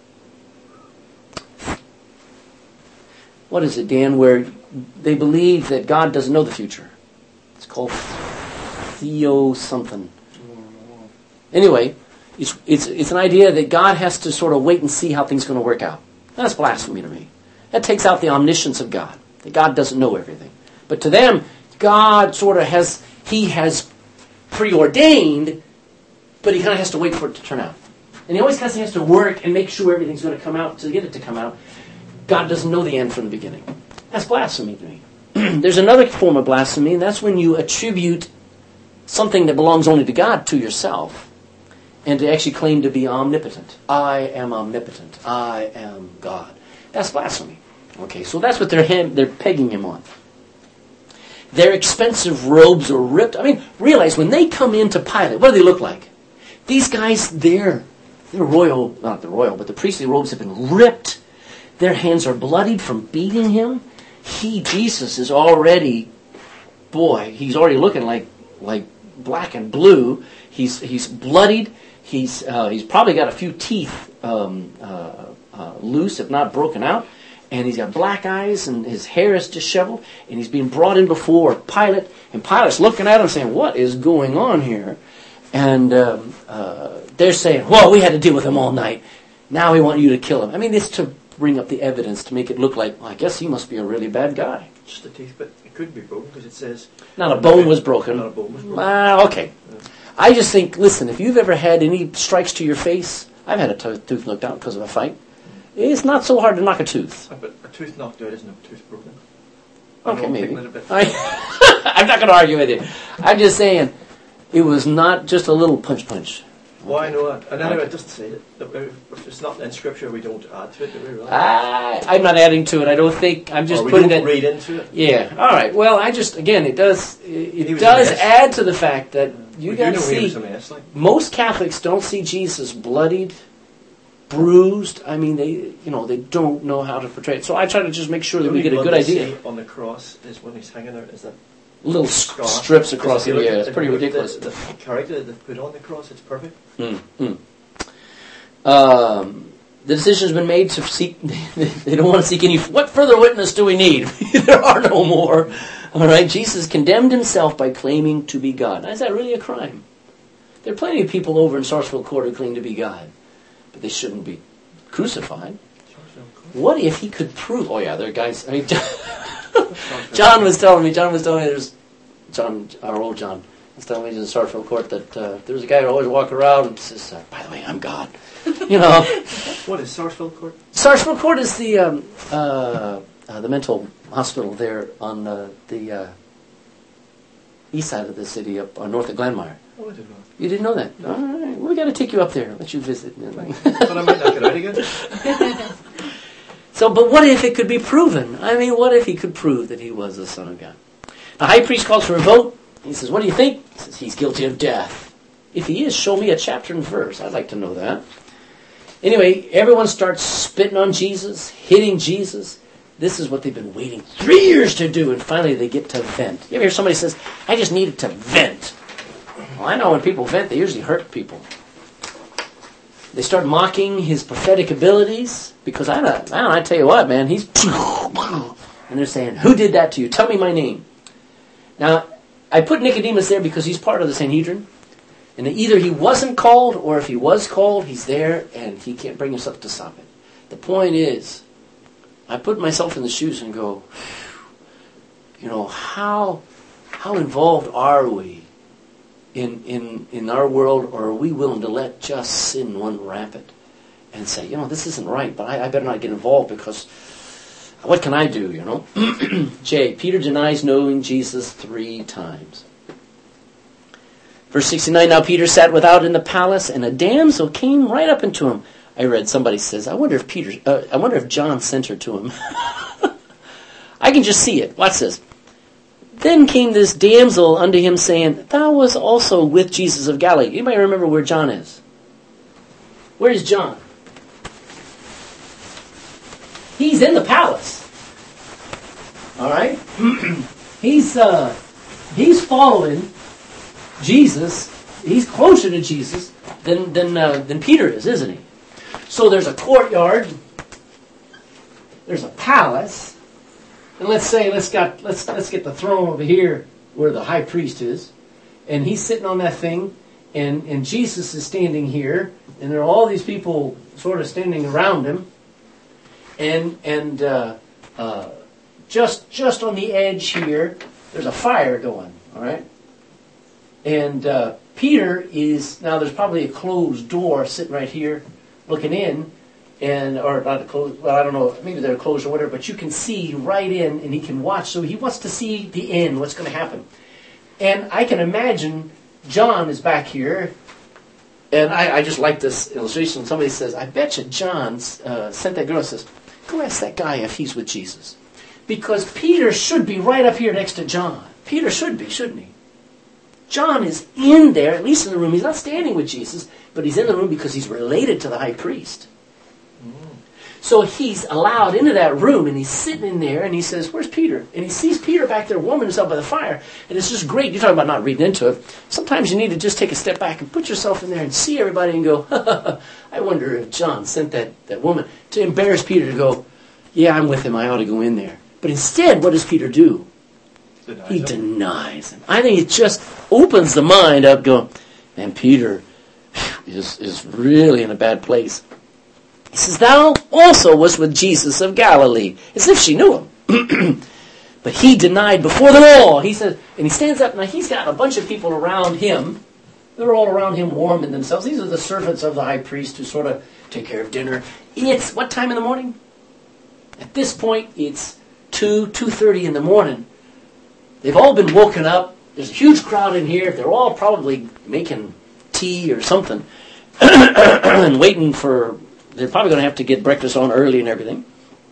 what is it, Dan, where they believe that God doesn't know the future. It's called theo something. Anyway, it's, it's, it's an idea that God has to sort of wait and see how things are going to work out. That's blasphemy to me. That takes out the omniscience of God. That God doesn't know everything. But to them, God sort of has, he has preordained, but he kind of has to wait for it to turn out. And he always kind of has to work and make sure everything's going to come out to get it to come out. God doesn't know the end from the beginning. That's blasphemy to me. There's another form of blasphemy, and that's when you attribute something that belongs only to God to yourself, and to actually claim to be omnipotent. I am omnipotent. I am God. That's blasphemy. Okay, so that's what they're ham- they're pegging him on. Their expensive robes are ripped. I mean, realize when they come into Pilate, what do they look like? These guys, their their royal, not the royal, but the priestly robes have been ripped. Their hands are bloodied from beating him. He, Jesus, is already, boy, he's already looking like like black and blue. He's he's bloodied. He's uh, he's probably got a few teeth um, uh, uh, loose, if not broken out. And he's got black eyes, and his hair is disheveled, and he's being brought in before Pilate, and Pilate's looking at him saying, what is going on here? And um, uh, they're saying, well, we had to deal with him all night. Now we want you to kill him. I mean, it's to bring up the evidence to make it look like, well, I guess he must be a really bad guy. Just the teeth, but it couldn't be broken because it says... Not a bone was broken. Not a bone was broken. Ah, okay. Yeah. I just think, listen, if you've ever had any strikes to your face, I've had a t- tooth knocked out because of a fight. It's not so hard to knock a tooth. But a tooth knocked out isn't a tooth broken. Okay, I'm maybe. a bit. I, I'm not going to argue with you. I'm just saying, it was not just a little punch punch. Well, I know that. And anyway, it doesn't say it. If it's not in Scripture, we don't add to it, do we really? I, I'm not adding to it. I don't think, I'm just or we putting don't it... read into it. Yeah, all right. Well, I just, again, it does, it, He it was a does mess. add to the fact that you we got do to know he was see, a mess, like. most Catholics don't see Jesus bloodied, bruised. I mean, they, you know, they don't know how to portray it. So I try to just make sure that we get a good idea. On the cross is when he's hanging there, is that Little scar? strips across Because it, if you yeah, look at it's pretty the, ridiculous. The, the character that they've put on the cross, it's perfect. Mm, mm. Um, the decision's been made to seek, they don't want to seek any, what further witness do we need? There are no more. All right, Jesus condemned himself by claiming to be God. Now, is that really a crime? There are plenty of people over in Sarsfield Court who claim to be God, but they shouldn't be crucified. What if he could prove, oh yeah, there are guys, I mean, John was telling me, John was telling me, there's, John, our old John, was telling me in the Sarsfield Court that uh, there was a guy who always walked around and says, uh, by the way, I'm God. You know. What is Sarsfield Court? Sarsfield Court is the um, uh, uh, the mental hospital there on uh, the uh, east side of the city, up uh, north of Glenmire. Oh, I didn't know. You didn't know that? All right. We got to take you up there, let you visit. But I might not get out again. So, but what if it could be proven? I mean, what if he could prove that he was the Son of God? The high priest calls for a vote. He says, what do you think? He says, he's guilty of death. If he is, show me a chapter and verse. I'd like to know that. Anyway, everyone starts spitting on Jesus, hitting Jesus. This is what they've been waiting three years to do, and finally they get to vent. You ever hear somebody says, I just needed to vent? Well, I know when people vent, they usually hurt people. They start mocking his prophetic abilities, because I don't, I, don't, I tell you what, man, he's... And they're saying, who did that to you? Tell me my name. Now, I put Nicodemus there because he's part of the Sanhedrin. And either he wasn't called, or if he was called, he's there, and he can't bring himself to stop it. The point is, I put myself in the shoes and go, you know, how how involved are we in in in our world, or are we willing to let just sin run rampant and say, you know, this isn't right, but I, I better not get involved because what can I do, you know? J, Peter denies knowing Jesus three times. Verse sixty-nine, now Peter sat without in the palace, and a damsel came right up into him. I read, somebody says, I wonder if Peter, uh, I wonder if John sent her to him. I can just see it. Watch this. Then came this damsel unto him, saying, thou was also with Jesus of Galilee. Anybody remember where John is? Where is John? He's in the palace. All right? he's uh, he's following Jesus. He's closer to Jesus than than uh, than Peter is, isn't he? So there's a courtyard. There's a palace, and let's say let's got let's let's get the throne over here where the high priest is, and he's sitting on that thing, and and Jesus is standing here, and there are all these people sort of standing around him, and and uh, uh, just just on the edge here, there's a fire going. All right. And uh, Peter is, now there's probably a closed door sitting right here looking in, and or not a closed, well, I don't know, maybe they're closed or whatever, but you can see right in and he can watch. So he wants to see the end, what's going to happen. And I can imagine John is back here. And I, I just like this illustration. Somebody says, I bet you John uh, sent that girl and says, go ask that guy if he's with Jesus. Because Peter should be right up here next to John. Peter should be, shouldn't he? John is in there, at least in the room. He's not standing with Jesus, but he's in the room because he's related to the high priest. Mm. So he's allowed into that room, and he's sitting in there, and he says, where's Peter? And he sees Peter back there warming himself by the fire. And it's just great. You're talking about not reading into it. Sometimes you need to just take a step back and put yourself in there and see everybody and go, I wonder if John sent that, that woman to embarrass Peter to go, yeah, I'm with him. I ought to go in there. But instead, what does Peter do? Denies he him. denies him. I think it just opens the mind up going, man, Peter is, is really in a bad place. He says, thou also wast with Jesus of Galilee. As if she knew him. But he denied before them all. He says, and he stands up. Now he's got a bunch of people around him. They're all around him warming themselves. These are the servants of the high priest who sort of take care of dinner. It's what time in the morning? At this point, it's two, two thirty in the morning. They've all been woken up. There's a huge crowd in here. They're all probably making tea or something. And waiting for... They're probably going to have to get breakfast on early and everything.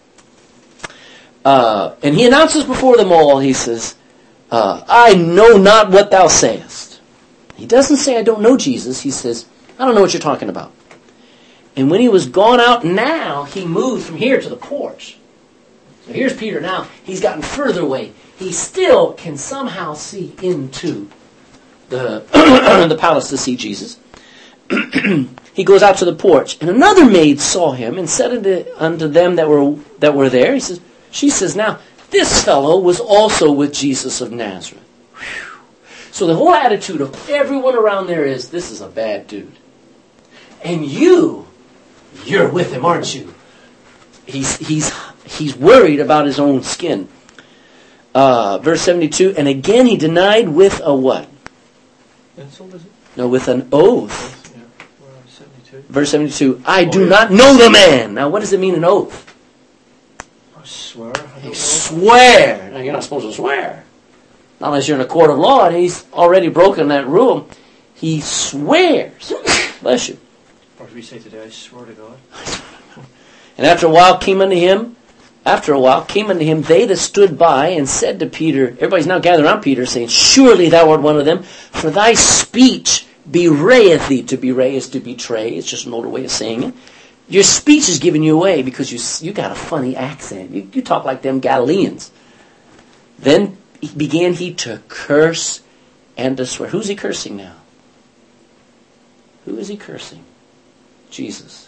Uh, and he announces before them all, he says, uh, I know not what thou sayest. He doesn't say, I don't know Jesus. He says, I don't know what you're talking about. And when he was gone out now, he moved from here to the porch. So here's Peter now. He's gotten further away. He still can somehow see into the, the palace to see Jesus. He goes out to the porch, and another maid saw him and said unto, unto them that were that were there, he says, she says, now, this fellow was also with Jesus of Nazareth. Whew. So the whole attitude of everyone around there is, this is a bad dude. And you, you're with him, aren't you? He's he's he's worried about his own skin. Uh, verse seventy-two, and again he denied with a what? Insult, is it? No, with an oath. Yeah. Well, seventy-two. Verse seventy-two, I Oh, do yeah. not know the man. Now, what does it mean, an oath? I swear. I don't He know. swear. Now, you're not supposed to swear. Not unless you're in a court of law, and he's already broken that rule. He swears. Bless you. Or as we say today, I swear to God. And after a while came unto him, after a while came unto him they that stood by and said to Peter, everybody's now gathered around Peter, saying, surely thou art one of them, for thy speech bewrayeth thee. To bewray is to betray. It's just an older way of saying it. Your speech is giving you away because you you got a funny accent. You, you talk like them Galileans. Then began he to curse and to swear. Who's he cursing now? Who is he cursing? Jesus.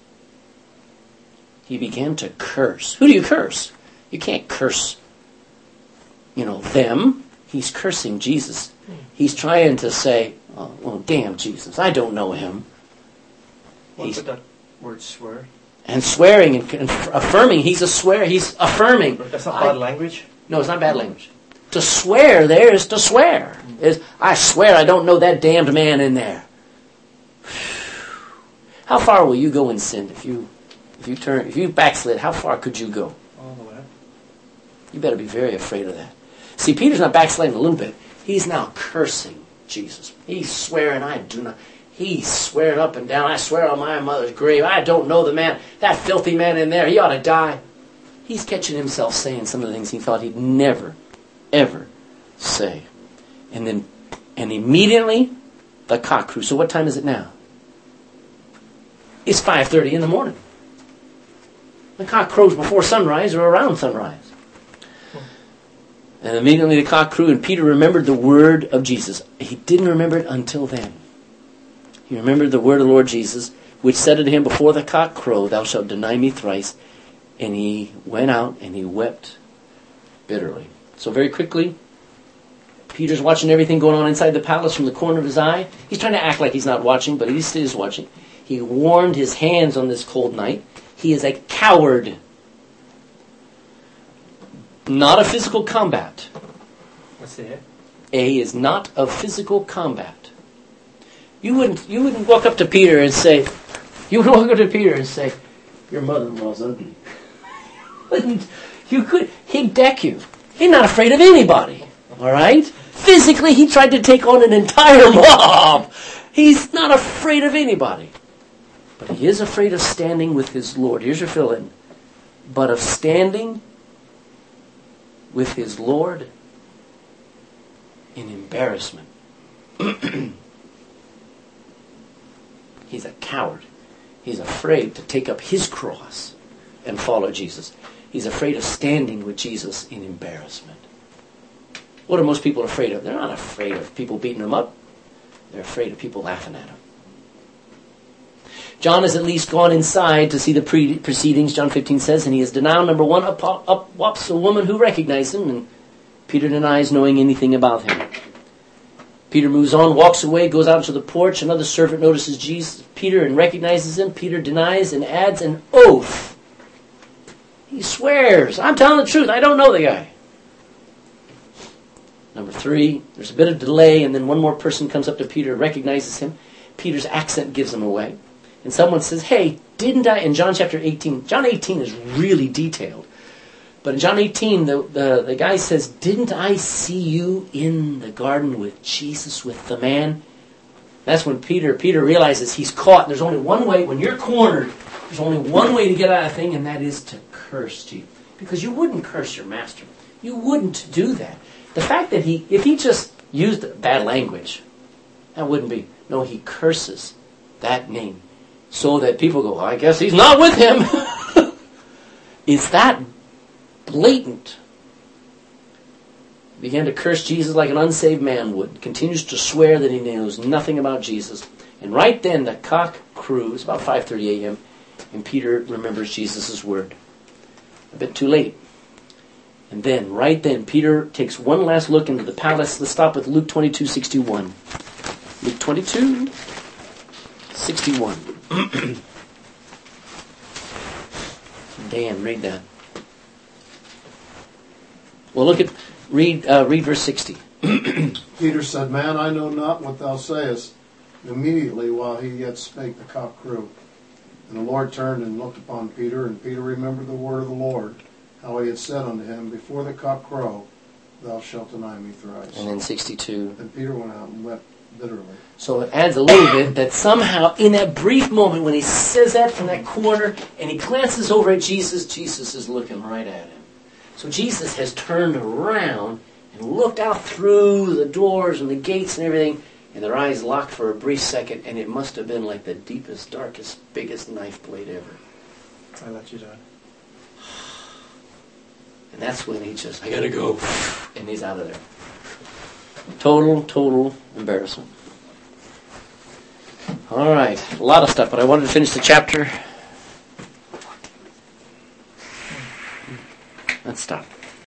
He began to curse. Who do you curse? You can't curse, you know, them. He's cursing Jesus. He's trying to say, oh, well, damn Jesus, I don't know him. What He's, would that word swear? and swearing and, and affirming. He's a swear. He's affirming. But that's not I- bad language. No, it's not bad language. To swear there is to swear. Is I swear I don't know that damned man in there. How far will you go in sin if you if you turn if you backslid? How far could you go? All the way. You better be very afraid of that. See, Peter's not backsliding a little bit. He's now cursing Jesus. He's swearing, I do not. He's swearing up and down. I swear on my mother's grave. I don't know the man. That filthy man in there. He ought to die. He's catching himself saying some of the things he thought he'd never, ever say. And then, and immediately, the cock crew. So what time is it now? It's five thirty in the morning. The cock crows before sunrise or around sunrise. And immediately the cock crew, and Peter remembered the word of Jesus. He didn't remember it until then. He remembered the word of the Lord Jesus, which said unto him, before the cock crow, thou shalt deny me thrice. And he went out and he wept bitterly. So very quickly, Peter's watching everything going on inside the palace from the corner of his eye. He's trying to act like he's not watching, but he still is watching. He warmed his hands on this cold night. He is a coward. Not a physical combat. What's the head? A is not of physical combat. You wouldn't you wouldn't walk up to Peter and say, you wouldn't walk up to Peter and say, your mother-in-law's ugly. Wouldn't you could he'd deck you. He's not afraid of anybody. All right? Physically, he tried to take on an entire mob. He's not afraid of anybody. But he is afraid of standing with his Lord. Here's your fill-in. But of standing with his Lord in embarrassment. He's a coward. He's afraid to take up his cross and follow Jesus. He's afraid of standing with Jesus in embarrassment. What are most people afraid of? They're not afraid of people beating them up. They're afraid of people laughing at them. John has at least gone inside to see the pre- proceedings, John fifteen says, and he has denied, number one, up, up whops a woman who recognized him, and Peter denies knowing anything about him. Peter moves on, walks away, goes out to the porch. Another servant notices Jesus, Peter, and recognizes him. Peter denies and adds an oath. He swears, I'm telling the truth, I don't know the guy. Number three, there's a bit of delay, and then one more person comes up to Peter, recognizes him. Peter's accent gives him away. And someone says, hey, didn't I, in John chapter eighteen, John eighteen is really detailed. But in John eighteen, the, the, the guy says, didn't I see you in the garden with Jesus, with the man? That's when Peter, Peter realizes he's caught. There's only one way, when you're cornered, there's only one way to get out of the thing, and that is to curse Jesus. Because you wouldn't curse your master. You wouldn't do that. The fact that he, if he just used bad language, that wouldn't be. No, he curses that name so that people go, well, I guess he's not with him. It's that blatant. Began to curse Jesus like an unsaved man would. Continues to swear that he knows nothing about Jesus. And right then the cock crews, about five thirty a.m., and Peter remembers Jesus' word. A bit too late. And then, right then, Peter takes one last look into the palace. Let's stop with Luke twenty-two sixty-one. Luke twenty-two sixty-one. Dan, read that. Well, look at, read, uh, read verse sixty. Peter said, Man, I know not what thou sayest. And immediately while he yet spake, the cock crew. And the Lord turned and looked upon Peter, and Peter remembered the word of the Lord, how he had said unto him, Before the cock crow, thou shalt deny me thrice. And then sixty-two. And Peter went out and wept bitterly. So it adds a little bit that somehow in that brief moment when he says that from that corner and he glances over at Jesus, Jesus is looking right at him. So Jesus has turned around and looked out through the doors and the gates and everything, and their eyes locked for a brief second, and it must have been like the deepest, darkest, biggest knife blade ever. I let you down. And that's when he just, I gotta go. And he's out of there. Total, total embarrassment. All right. A lot of stuff, but I wanted to finish the chapter. Let's stop.